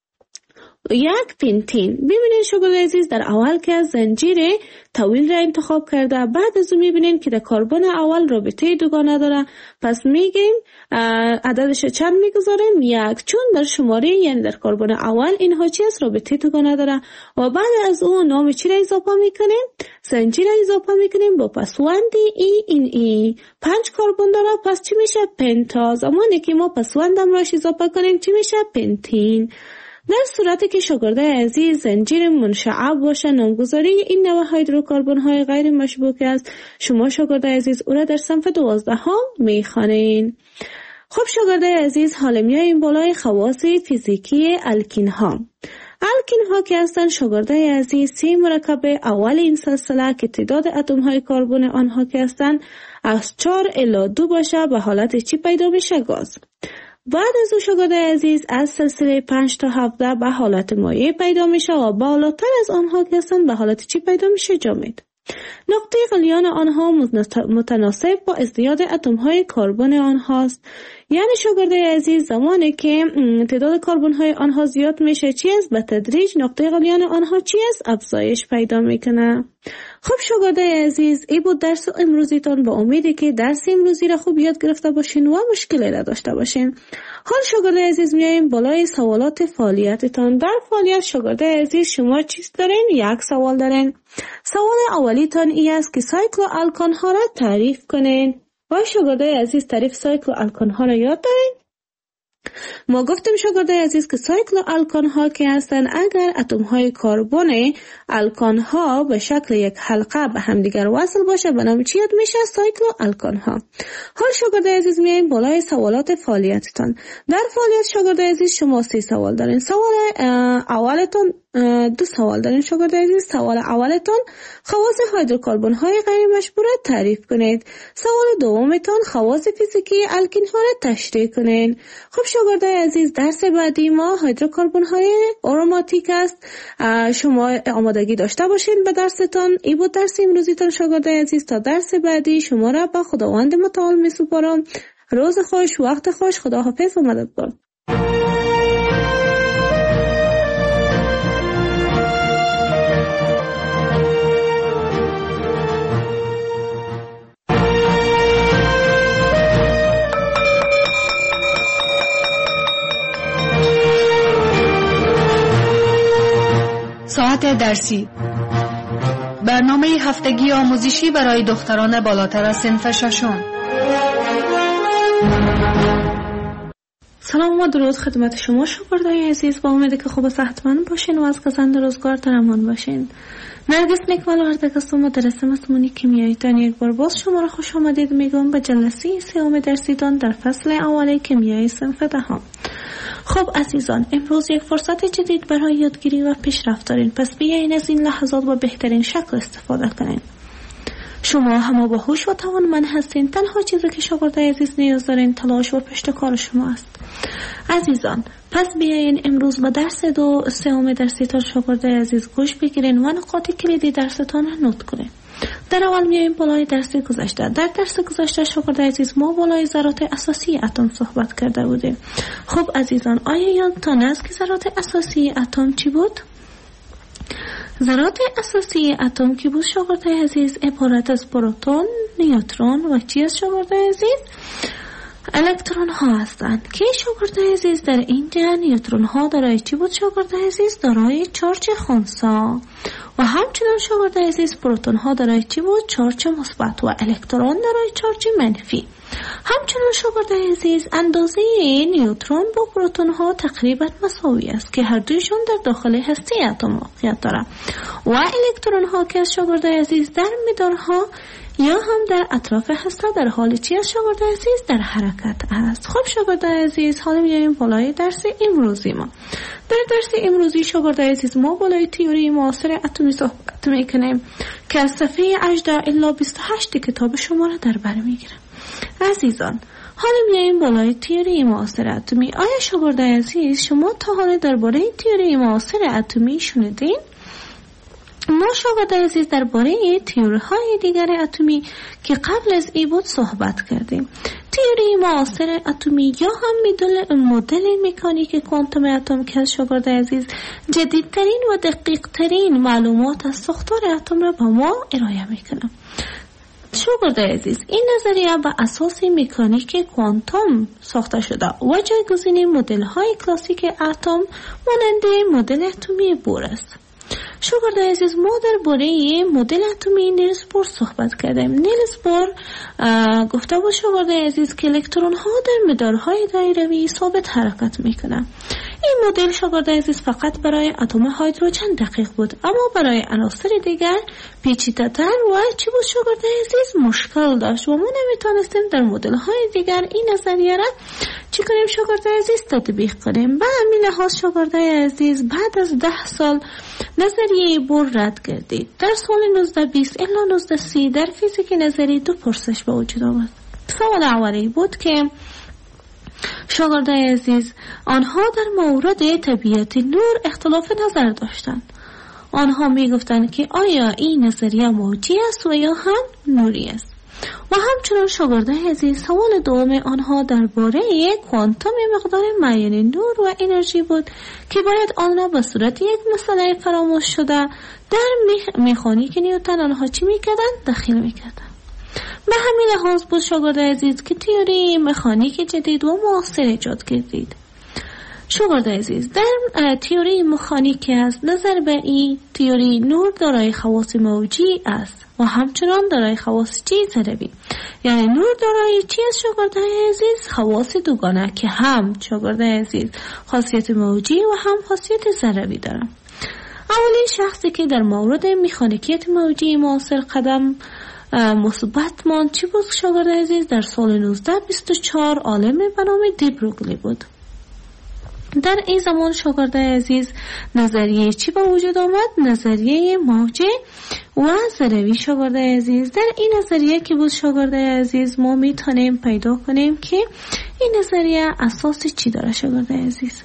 یک پنتین. ببینین شاگردای عزیز در اول که از زنجیر طویل را انتخاب کرده، بعد از اون میبینین که در کربن اول رابطه دوگانه داره، پس میگیم عددش چند میگذاریم؟ 1، چون در شماره یعنی در کربن اول اینها چی است؟ رابطه دوگانه داره. و بعد از اون نام چی را اضافه میکنیم؟ زنجیر را اضافه میکنیم با پسوند ای 5 کربن داره، پس چی میشه؟ پنتا. زمانی که ما پسوند امراش اضافه کنیم چی میشه؟ پنتین. در صورتی که شاگردای عزیز زنجیر منشعب باشه، نامگذاری این نوع هیدروکربن های غیر مشبوک است. شما شاگردای عزیز او را در صنف 12 میخوانین. خب شاگردای عزیز، حالا میاییم بالای خواص فیزیکی الکین ها. الکین ها که هستند شاگردای عزیز 3 مرکب اول این سلسله که تعداد اتم های کربن آنها که هستند از 4 الی 2 باشه به حالت چی پیدا میشه؟ گاز. بعد از او شاگردای عزیز از سلسله 5 تا 17 به حالت مایع پیدا میشه و بالاتر از آنها که هستند به حالت چی پیدا میشه؟ جامد. نقطه غلیان آنها متناسب با ازدیاد اتم های کربن آنهاست. یعنی شاگردای عزیز زمانی که تعداد کربن های آنها زیاد میشه چی است؟ به تدریج نقطه غلیان آنها چی است؟ افزایش پیدا میکنه. خب شاگردای عزیز، این بود درس امروزیتان. با امیدی که درس امروزی را خوب یاد گرفته باشین و مشکلی نداشته باشین. حال شاگردای عزیز میاییم بالای سوالات فعالیتتان. در فعالیت شاگردای عزیز شما چیز دارین؟ یک سوال دارین. سوال اولیتان این است که سایکل الکان ها را تعریف کنین. و شاگردای عزیز تعریف سایکل الکان ها را یاد دارین؟ ما گفتیم شاگردای عزیز که سایکل الکان ها که هستن اگر اتم های کربن الکان ها به شکل یک حلقه به همدیگر وصل باشه به نام چی یاد میشه؟ سایکل الکان ها. حال شاگردای عزیز میاییم بالای سوالات فعالیتتان. در فعالیت شاگردای عزیز شما 3 سوال دارین. سوال اولتون 2 سوال دارین شاگردای عزیز. سوال اولتون خواص هیدروکربن های غیر مشبوع را تعریف کنید. سوال دومتون خواص فیزیکی الکین ها را تشریح کنید. خب شاگردای عزیز درس بعدی ما هیدروکربن های آروماتیک است. شما آمادگی داشته باشین به درستان. این بود درس امروزیتان شاگردای عزیز. تا درس بعدی شما را به خداوند متعال میسپارم. روز خوش، وقت خوش، خداحافظ و مددگار. ساعت درسی، برنامه هفتگی آموزشی برای دختران بالاتر از صنف ششم. سلام و درود خدمت شما شاگردای عزیز، با امید که خوب و صحتمند باشین و از گزند روزگار در امان باشین. نرگس نکمال وردگ است و مدرسه مضمون کیمیایی تان یک بار باز شما را خوش آمدید میگم به جلسه سوم درسیتان در فصل اول کیمیای صنف دهم. خب عزیزان، امروز یک فرصت جدید برای یادگیری و پیشرفت دارین، پس بیاین از این لحظات با بهترین شکل استفاده کنین. شما همه با هوش و توانمند هستین، تنها چیزی که شاگردای عزیز نیاز دارین تلاش و پشت کار شما است. عزیزان، پس بیاین امروز با درس سوم درسیتان شاگردای عزیز گوش بگیرین و نقاط کلیدی درستان را نوت کنین. در اول میایم بالای درس گذشته. در درس گذشته شاگردای عزیز ما بالای ذرات اساسی اتم صحبت کرده بودیم. خب عزیزان، آیا یادتان است که ذرات اساسی اتم چی بود؟ ذرات اساسی اتم که بود شاگردای عزیز عبارت از پروتون، نیوترون و چی از شاگردای عزیز؟ الکترون ها هستند که شاگردای عزیز در اینجا نیوترون ها دارای چی بود شاگردای عزیز؟ دارای چارج خنثی و همچنین شاگردای عزیز پروتون ها دارای چی بود؟ چارج مثبت و الکترون دارای چارج منفی. همچنین شاگردای عزیز اندازه نیوترون با پروتون ها تقریبا مساوی است که هر دویشون در داخل هسته اتم واقعیت دارند و الکترون ها که شاگردای عزیز در مدارها یا هم در اطراف هسته در حال چی است شاگردای عزیز؟ در حرکت است. خب شاگردای عزیز، حالا میایم بالای درس امروزی ما. در درس امروزی شاگردای عزیز ما بالای تئوری معاصر اتمی صحبت میکنیم که از صفحه 18 الی 28 کتاب شما را در بر میگیرم. عزیزان، حالا میایم بالای تئوری معاصر اتمی. آیا شاگردای عزیز شما تا حالا درباره تئوری معاصر اتمی شنیدین؟ ما شاگردای عزیز درباره تئوری‌های دیگر اتمی که قبل از این بود صحبت کردیم. تئوری معاصر اتمی یا هم مدل مکانیک کوانتوم اتم که از شاگردای عزیز جدیدترین و دقیقترین معلومات از ساختار اتم را به ما ارائه میکنه. شاگردای عزیز، این نظریه بر اساس مکانیک کوانتوم ساخته شده و جایگزین مدل‌های کلاسیک اتم مانند مدل اتمی بور است. شاگردای عزیز، ما درباره مدل اتمی نیلز بور صحبت کردیم. نیلز بور گفته بود شاگردای عزیز که الکترون ها در مدارهای دایروی ثابت حرکت میکنن. این مدل شاگردای عزیز فقط برای اتم هیدروژن دقیق بود، اما برای عناصر دیگر پیچیده‌تر و چی بود شاگردای عزیز؟ مشکل داشت و ما نمیتونستیم در مدل های دیگر این نظریه را چی کنیم شاگردای عزیز؟ تطبیق کنیم. به همین لحاظ شاگردای عزیز بعد از 10 سال نظریه بور رد گردید. در سال 1920 الی 1930 در فیزیک نظری دو پرسش به وجود آمد. سوال اولی بود که شاگردای عزیز آنها در مورد طبیعت نور اختلاف نظر داشتند. آنها می گفتند که آیا این نظریه موجی است و یا هم نوری است. و همچنان شاگردای عزیز سوال دوم آنها درباره کوانتوم مقدار معین نور و انرژی بود که باید آن را به صورت یک مسئله فراموش شده در مکانیک نیوتن آنها چی میکردند؟ دخیل میکردند. به همین لحاظ بود شاگردای عزیز که تئوری مکانیک جدید و معاصر ایجاد کردید. شاگردای عزیز، در تئوری مکانیک از نظر به این تئوری نور دارای خواص موجی است و همچنان دارای خواص چی؟ ضربی. یعنی نور دارای چی است شاگردای عزیز؟ خواص دوگانه که هم شاگردای عزیز خاصیت موجی و هم خاصیت ضربی دارن. اولین شخصی که در مورد مکانیکیت موجی معاصر قدم مثبت مان چی بود شاگردای عزیز؟ در سال 1924 عالم به نام دی بروگلی بود. در این زمان شاگردای عزیز نظریه چی به وجود آمد؟ نظریه موج و ضربی شاگردای عزیز. در این نظریه که بود شاگردای عزیز ما میتونیم پیدا کنیم که این نظریه اساس چی داره شاگردای عزیز؟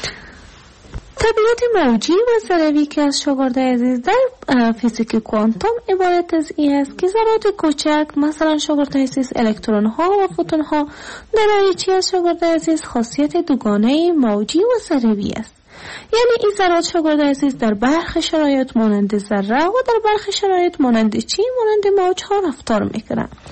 طبیعت موجی و ضربی که از شاگردای عزیز در فیزیک کوانتوم عبارت از این است که ذرات کوچک مثلا شاگردای عزیز الکترون ها و فوتون ها دارای چی از شاگردای عزیز؟ خاصیت دوگانه موجی و ضربی است. یعنی این ذرات شاگردای عزیز در برخی شرایط مانند ذره و در برخی شرایط مانند چی؟ مانند موج ها رفتار میکنن.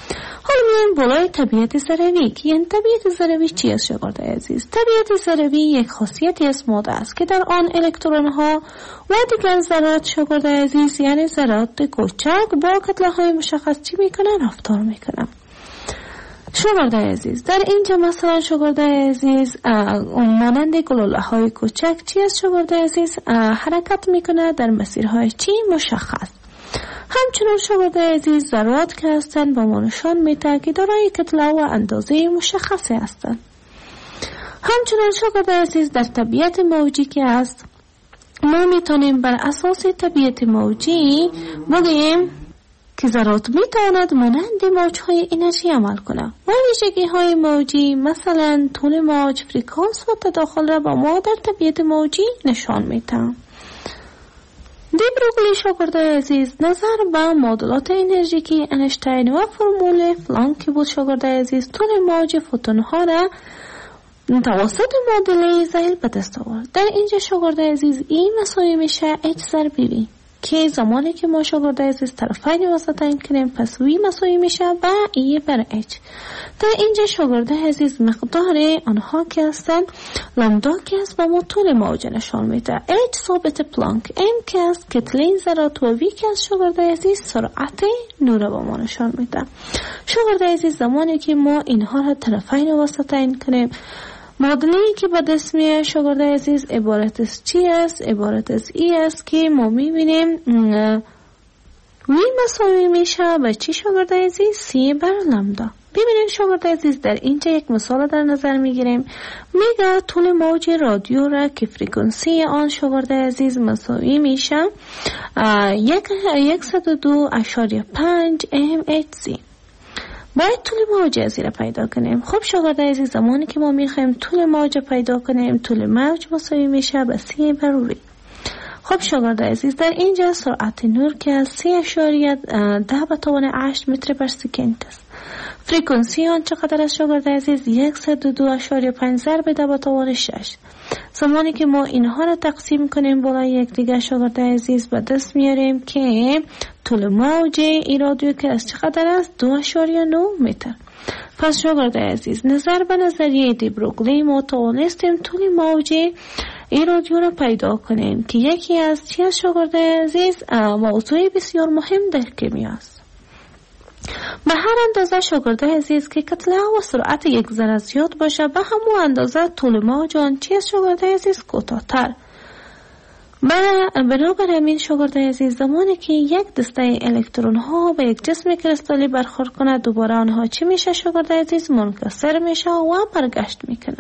حالا میایم بالای طبیعت ذروی که یعنی طبیعت ذروی چی است شاگرد عزیز؟ طبیعت ذروی یک خاصیتی از ماده است که در آن الکترون ها و دیگر ذرات شاگرد عزیز یعنی ذرات کوچک با کتله های مشخص چی میکنن؟ رفتار میکنن. شاگرد عزیز در اینجا مثلا شاگرد عزیز مانند گلوله های کوچک چی است شاگرد عزیز؟ حرکت میکنه در مسیرهای چی؟ مشخص. همچنین شاگرد عزیز ذرات که هستند با ما نشان میده که دارای کتله و اندازه مشخصی هستند. همچنین شاگرد عزیز در طبیعت موجی که است ما میتونیم بر اساس طبیعت موجی بگیم که ذرات میتواند مانند موجهای انرژی عمل کنه و ویژگی های موجی مثلا طول موج، فرکانس و تداخل را با ما در طبیعت موجی نشان میده. دی بروگلی شاگرد عزیز نظر به معادلات انرژیکی اینشتین و فرمول پلانک بود شاگرد عزیز طول موج فوتون ها را توسط معادله زیل به دست آورد. در اینجا شاگرد عزیز این مساوی میشه h ضرب v که زمانی که ما شاگرد عزیز طرفین وسطین کنیم پس v مساوی میشه با e بر h. در اینجا شاگرد عزیز مقدار آنها که هستن لامدا که است با ما طول موج نشان میده. h ثابت پلانک، m که است کتله ذرات و v که است شاگرد عزیز سرعت نور با ما نشان میده. شاگرد عزیز زمانی که ما اینها را طرفین وسطین کنیم معادله‌ای که به دست میاد شاگرد عزیز عبارت از چی است؟ عبارت از ای است که ما میبینیم وی مساوی میشه به چی شاگرد عزیز؟ سی بر لامدا. ببینید شاگرد عزیز در اینجا یک مثال در نظر میگیریم. میگه طول موج رادیو را که فرکانسی آن شاگرد عزیز مساوی میشه 102.5 mHz. باید طول موج عزیز را پیدا کنیم. خب شاگرد عزیز زمانی که ما میخوایم طول موج پیدا کنیم طول موج مساوی میشه به 3 بر وی. خب شاگرد عزیز در اینجا سرعت نور که 3.10 متر بر سکند است. فرکانسی آن چقدر است شاگرد عزیز؟ 102.5 ضرب 10⁻6. زمانی که ما اینها را تقسیم کنیم بالای یکدیگر شاگرد عزیز به دست میاریم که طول موج این رادیو که از چقدر است؟ 2.9 متر. پس شاگرد عزیز نظر به نظریه دی بروگلی ما توانستیم طول موج این رادیو را پیدا کنیم که یکی از چی است شاگرد عزیز؟ موضوع بسیار مهم در کیمیا است. به هر اندازه شاگرد عزیز که کتله و سرعت یک ذره زیاد باشه به همون اندازه طول موج آن چی است شاگرد عزیز؟ کوتاه‌تر. بنابر همین شاگرد عزیز زمانی که یک دسته الکترون ها به یک جسم کریستالی برخورد کنه دوباره آنها چی میشه شاگرد عزیز؟ منکسر میشه و برگشت میکنه.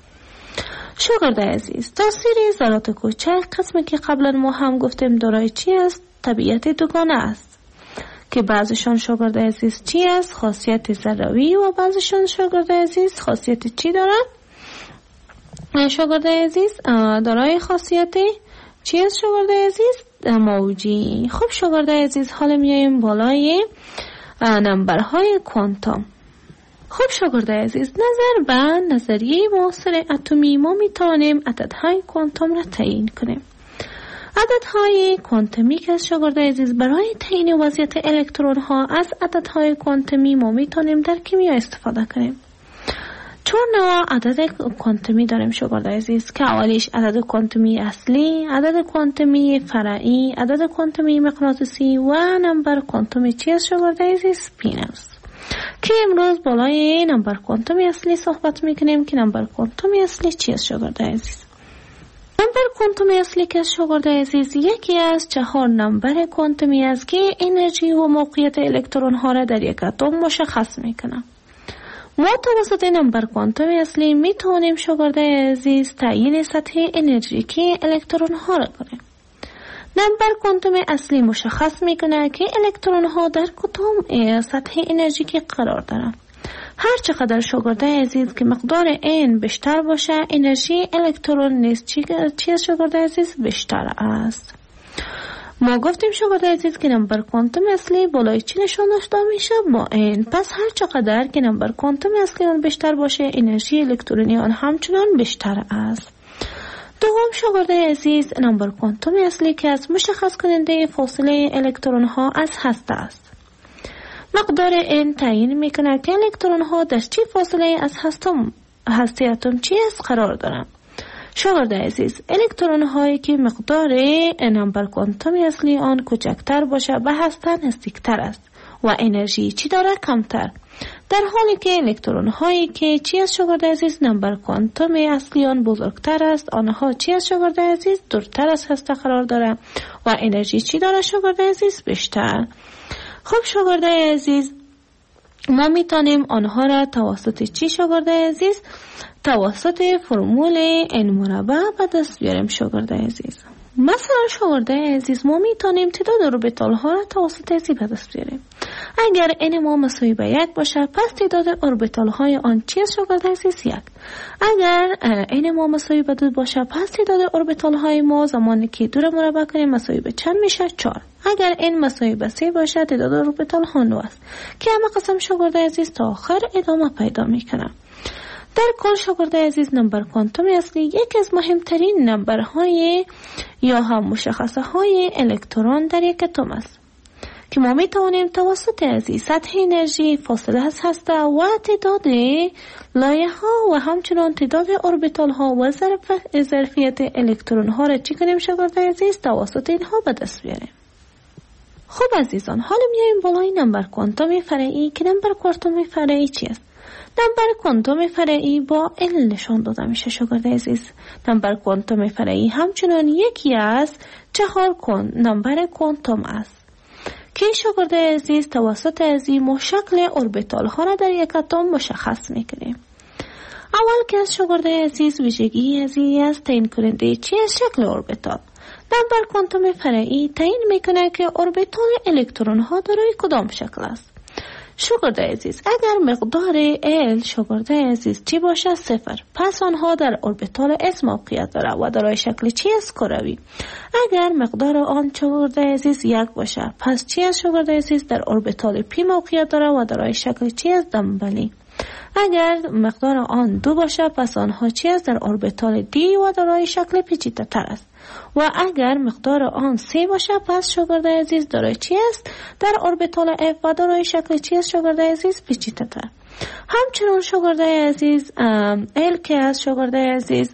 شاگرد عزیز تاثیر ذرات کوچک قسمی که قبلا ما هم گفتیم دارای چی است؟ طبیعت دوگانه است که بعضشان شاگرد عزیز چی است؟ خاصیت ذروی و بعضشان شاگرد عزیز خاصیت چی دارن؟ شاگرد عزیز دارای خاصیت چی است شاگرد عزیز؟ موجی. خب شاگرد عزیز حالا میایم بالای نمبرهای کوانتوم. خب شاگرد عزیز نظر به نظریه معاصر اتمی ما میتوانیم عددهای کوانتوم را تعیین کنیم. عددهای کوانتومی که از شاگرد عزیز برای تعیین وضعیت الکترون ها از عددهای کوانتومی ما میتونیم در کیمیا استفاده کنیم. 4 نوع عدد کوانتومی داریم شاگرد عزیز که اولیش عدد کوانتومی اصلی، عدد کوانتومی فرعی، عدد کوانتومی مغناطیسی و نمبر کوانتومی چی است شاگرد عزیز؟ سپین است. که امروز بالای نمبر کوانتومی اصلی صحبت میکنیم که نمبر کوانتومی اصلی چی است شاگرد عزیز؟ نمبر کوانتومی اصلی که شاگرد عزیز یکی از 4 نمبر کوانتومی است که انرژی و موقعیت الکترون ها را در یک اتم مشخص میکنه. ما توسط نمبر کوانتومی اصلی می توانیم شاگرد عزیز تعیین سطح انرژیکی الکترون ها را کنیم. نمبر کوانتومی اصلی مشخص میکنه که الکترون ها در کدام سطح انرژیکی قرار دارند. هر چقدر شاگرد عزیز که مقدار n بیشتر باشه انرژی الکترون نیز چی شاگرد عزیز بیشتر است. ما گفتیم شاگرد عزیز که نمبر کوانتوم اصلی بالای چی نشان داشته میشه؟ با n. پس هر چقدر که نمبر کوانتوم اصلی آن بیشتر باشه انرژی الکترونی آن همچنان بیشتر است. دوم شاگرد عزیز نمبر کوانتوم اصلی که از مشخص کننده فاصله الکترون ها از هسته است. مقدار این تعیین میکنه که الکترون ها در چه فاصله از هسته اتم چی است قرار دارند. شاگرد عزیز، الکترون هایی که مقدار نمبر کوانتومی اصلی آن کوچکتر باشه به هسته نزدیکتر است و انرژی چی داره کمتر، در حالی که الکترون هایی که چی است شاگرد عزیز نمبر کوانتومی اصلی آن بزرگتر است، آنها چی است شاگرد عزیز دورتر از هسته قرار داره و انرژی چی داره شاگرد عزیز بیشتر. خب شاگرد عزیز، ما میتونیم آنها را توسط چی شاگرد عزیز؟ توسط فرمول n مربع به دست بیاریم شاگرد عزیز. مثلا شاگرد عزیز، ما میتونیم تعداد اوربیتال ها را توسط زی به دست بیاریم. اگر n ما مساوی به 1 باشه، پس تعداد اوربیتال های آن چی است شاگرد عزیز؟ 1. اگر n ما مساوی به 2 باشه، پس تعداد اوربیتال های ما زمانی که 2 را مربع کنیم مساوی به چند میشه؟ 4. اگر n مساوی به 3 باشه، تعداد اوربیتال ها 9 است که همه قسم شاگرد عزیز تا آخر ادامه پیدا میکنه. در کل شاگرد عزیز، نمبر کوانتومی اصلی یکی از مهمترین نمبرهای یا هم مشخصه های الکترون در یک اتم است که ما میتوانیم توسط ازی سطح انرژی، فاصله از هسته و تعداد لایه ها و همچنان تعداد اوربیتال ها و ظرفیت الکترون ها را چی کنیم شاگرد عزیز؟ توسط اینها به دست بیاریم. خب عزیزان، حالا میایم بالای نمبر کوانتومی فرعی که نمبر کوانتومی فرعی چی است؟ نمبر کوانتوم فرعی با L نشان داده میشه شاگرد عزیز. نمبر کوانتوم فرعی همچنان یکی از 4 نمبر کوانتوم است که شاگرد عزیز توسط ازی ما شکل اوربیتال ها را در یک اتم مشخص میکنیم. اول که از شاگرد عزیز ویژگی ازی است تعیین کننده چی از شکل اوربیتال. نمبر کوانتوم فرعی تعیین میکنه که اوربیتال الکترون ها دارای کدام شکل است. شاگرد عزیز، اگر مقدار L شاگرد عزیز چی باشه؟ 0، پس آنها در اوربیتال S موقعیت داره و دارای شکل چی است؟ کروی. اگر مقدار آن شاگرد عزیز 1 باشه، پس چی است شاگرد عزیز؟ در اوربیتال P موقعیت داره و دارای شکل چی است؟ دنبالی. اگر مقدار آن 2 باشه، پس آنها چی است؟ در اوربیتال D و دارای شکل پیچیده تر است. و اگر مقدار آن 3 باشه، پس شاگرد عزیز دارای چی است؟ در اوربیتال F و دارای شکل چی است شاگرد عزیز؟ پیچیده تر. همچنان شاگرد عزیز L که از شاگرد عزیز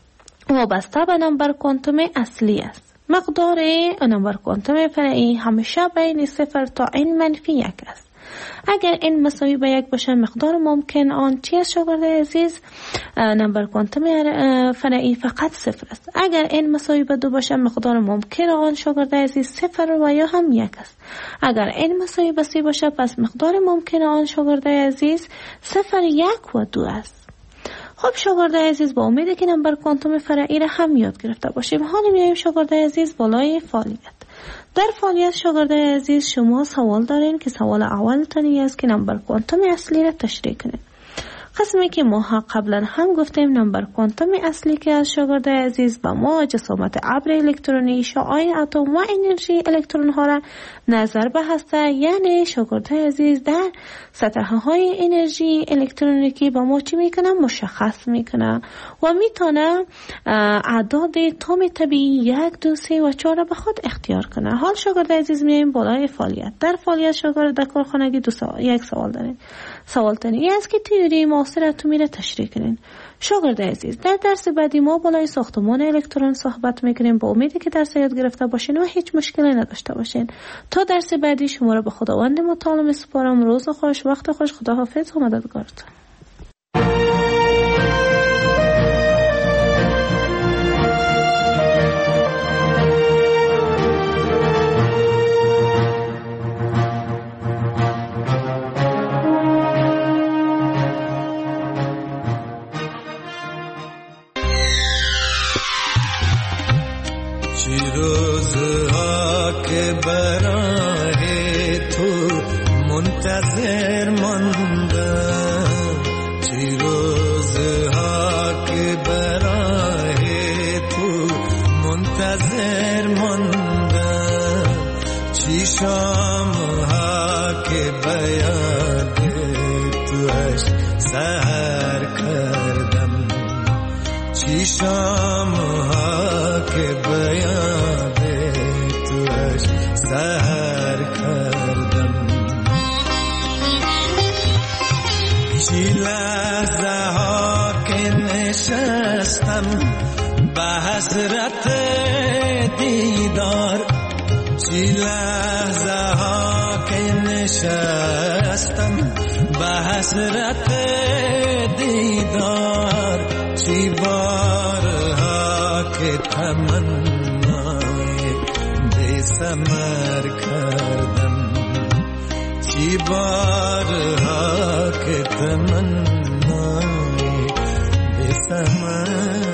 وابسته به نمبر کوانتوم اصلی است. مقدار نمبر کوانتوم فرعی همیشه بین 0 تا n-1 است. اگر n مساوی به 1 باشه، مقدار ممکن آن چی است شاگرد عزیز؟ نمبر کوانتوم فرعی فقط 0 است. اگر n مساوی به 2 باشه، مقدار ممکن آن شاگرد عزیز 0 و یا هم 1 است. اگر n مساوی به 3 باشه، پس مقدار ممکن آن شاگرد عزیز 0، 1 و 2 است. خب شاگرد عزیز، با امید که نمبر کوانتوم فرعی را هم یاد گرفته باشیم، حالا میایم شاگرد عزیز بالای فعالیت. در فعالیت شاگرد عزیز شما سوال دارین که سوال اول تانی است که نمبر کوانتوم اصلی را تشریح کنید. قسمی که ما قبلا هم گفتیم نمبر کوانتوم اصلی که از شاگرد عزیز به ما جسامت ابر الکترونی، شعاع اتم و انرژی الکترون ها را نظر به هسته، یعنی شاگرد عزیز در سطح های انرژی الکترونیکی به ما چی میکنه؟ مشخص میکنه و میتونه اعداد تام طبیعی 1 2 3 و 4 را به خود اختیار کنه. حال شاگرد عزیز میایم بالای فعالیت. در فعالیت شاگرد در کارخانگی یک سوال داریم. سوال تانی است که تئوری معاصر اتمی را تشریح کنین. شاگرد عزیز، در درس بعدی ما بالای ساختمان الکترون صحبت میکنیم. با امیدی که درس یاد گرفته باشین و هیچ مشکلی نداشته باشین. تا درس بعدی شما را به خداوند متعال میسپارم. روز خوش، وقت خوش، خداحافظ و مددگارتون. منتظر ماندم، چی روزها که برای تو منتظر ماندم، چی شامها که بیاد توش سحر کردم، چی شامها که بیاد توش سحر کردم. چی لحظه ها که نشستم به حسرت دیدار، چی لحظه ها که نشستم به حسرت دیدار، چی بارها که تمنای بی ثمر کردم، چی بارها که تمنای بی ثمر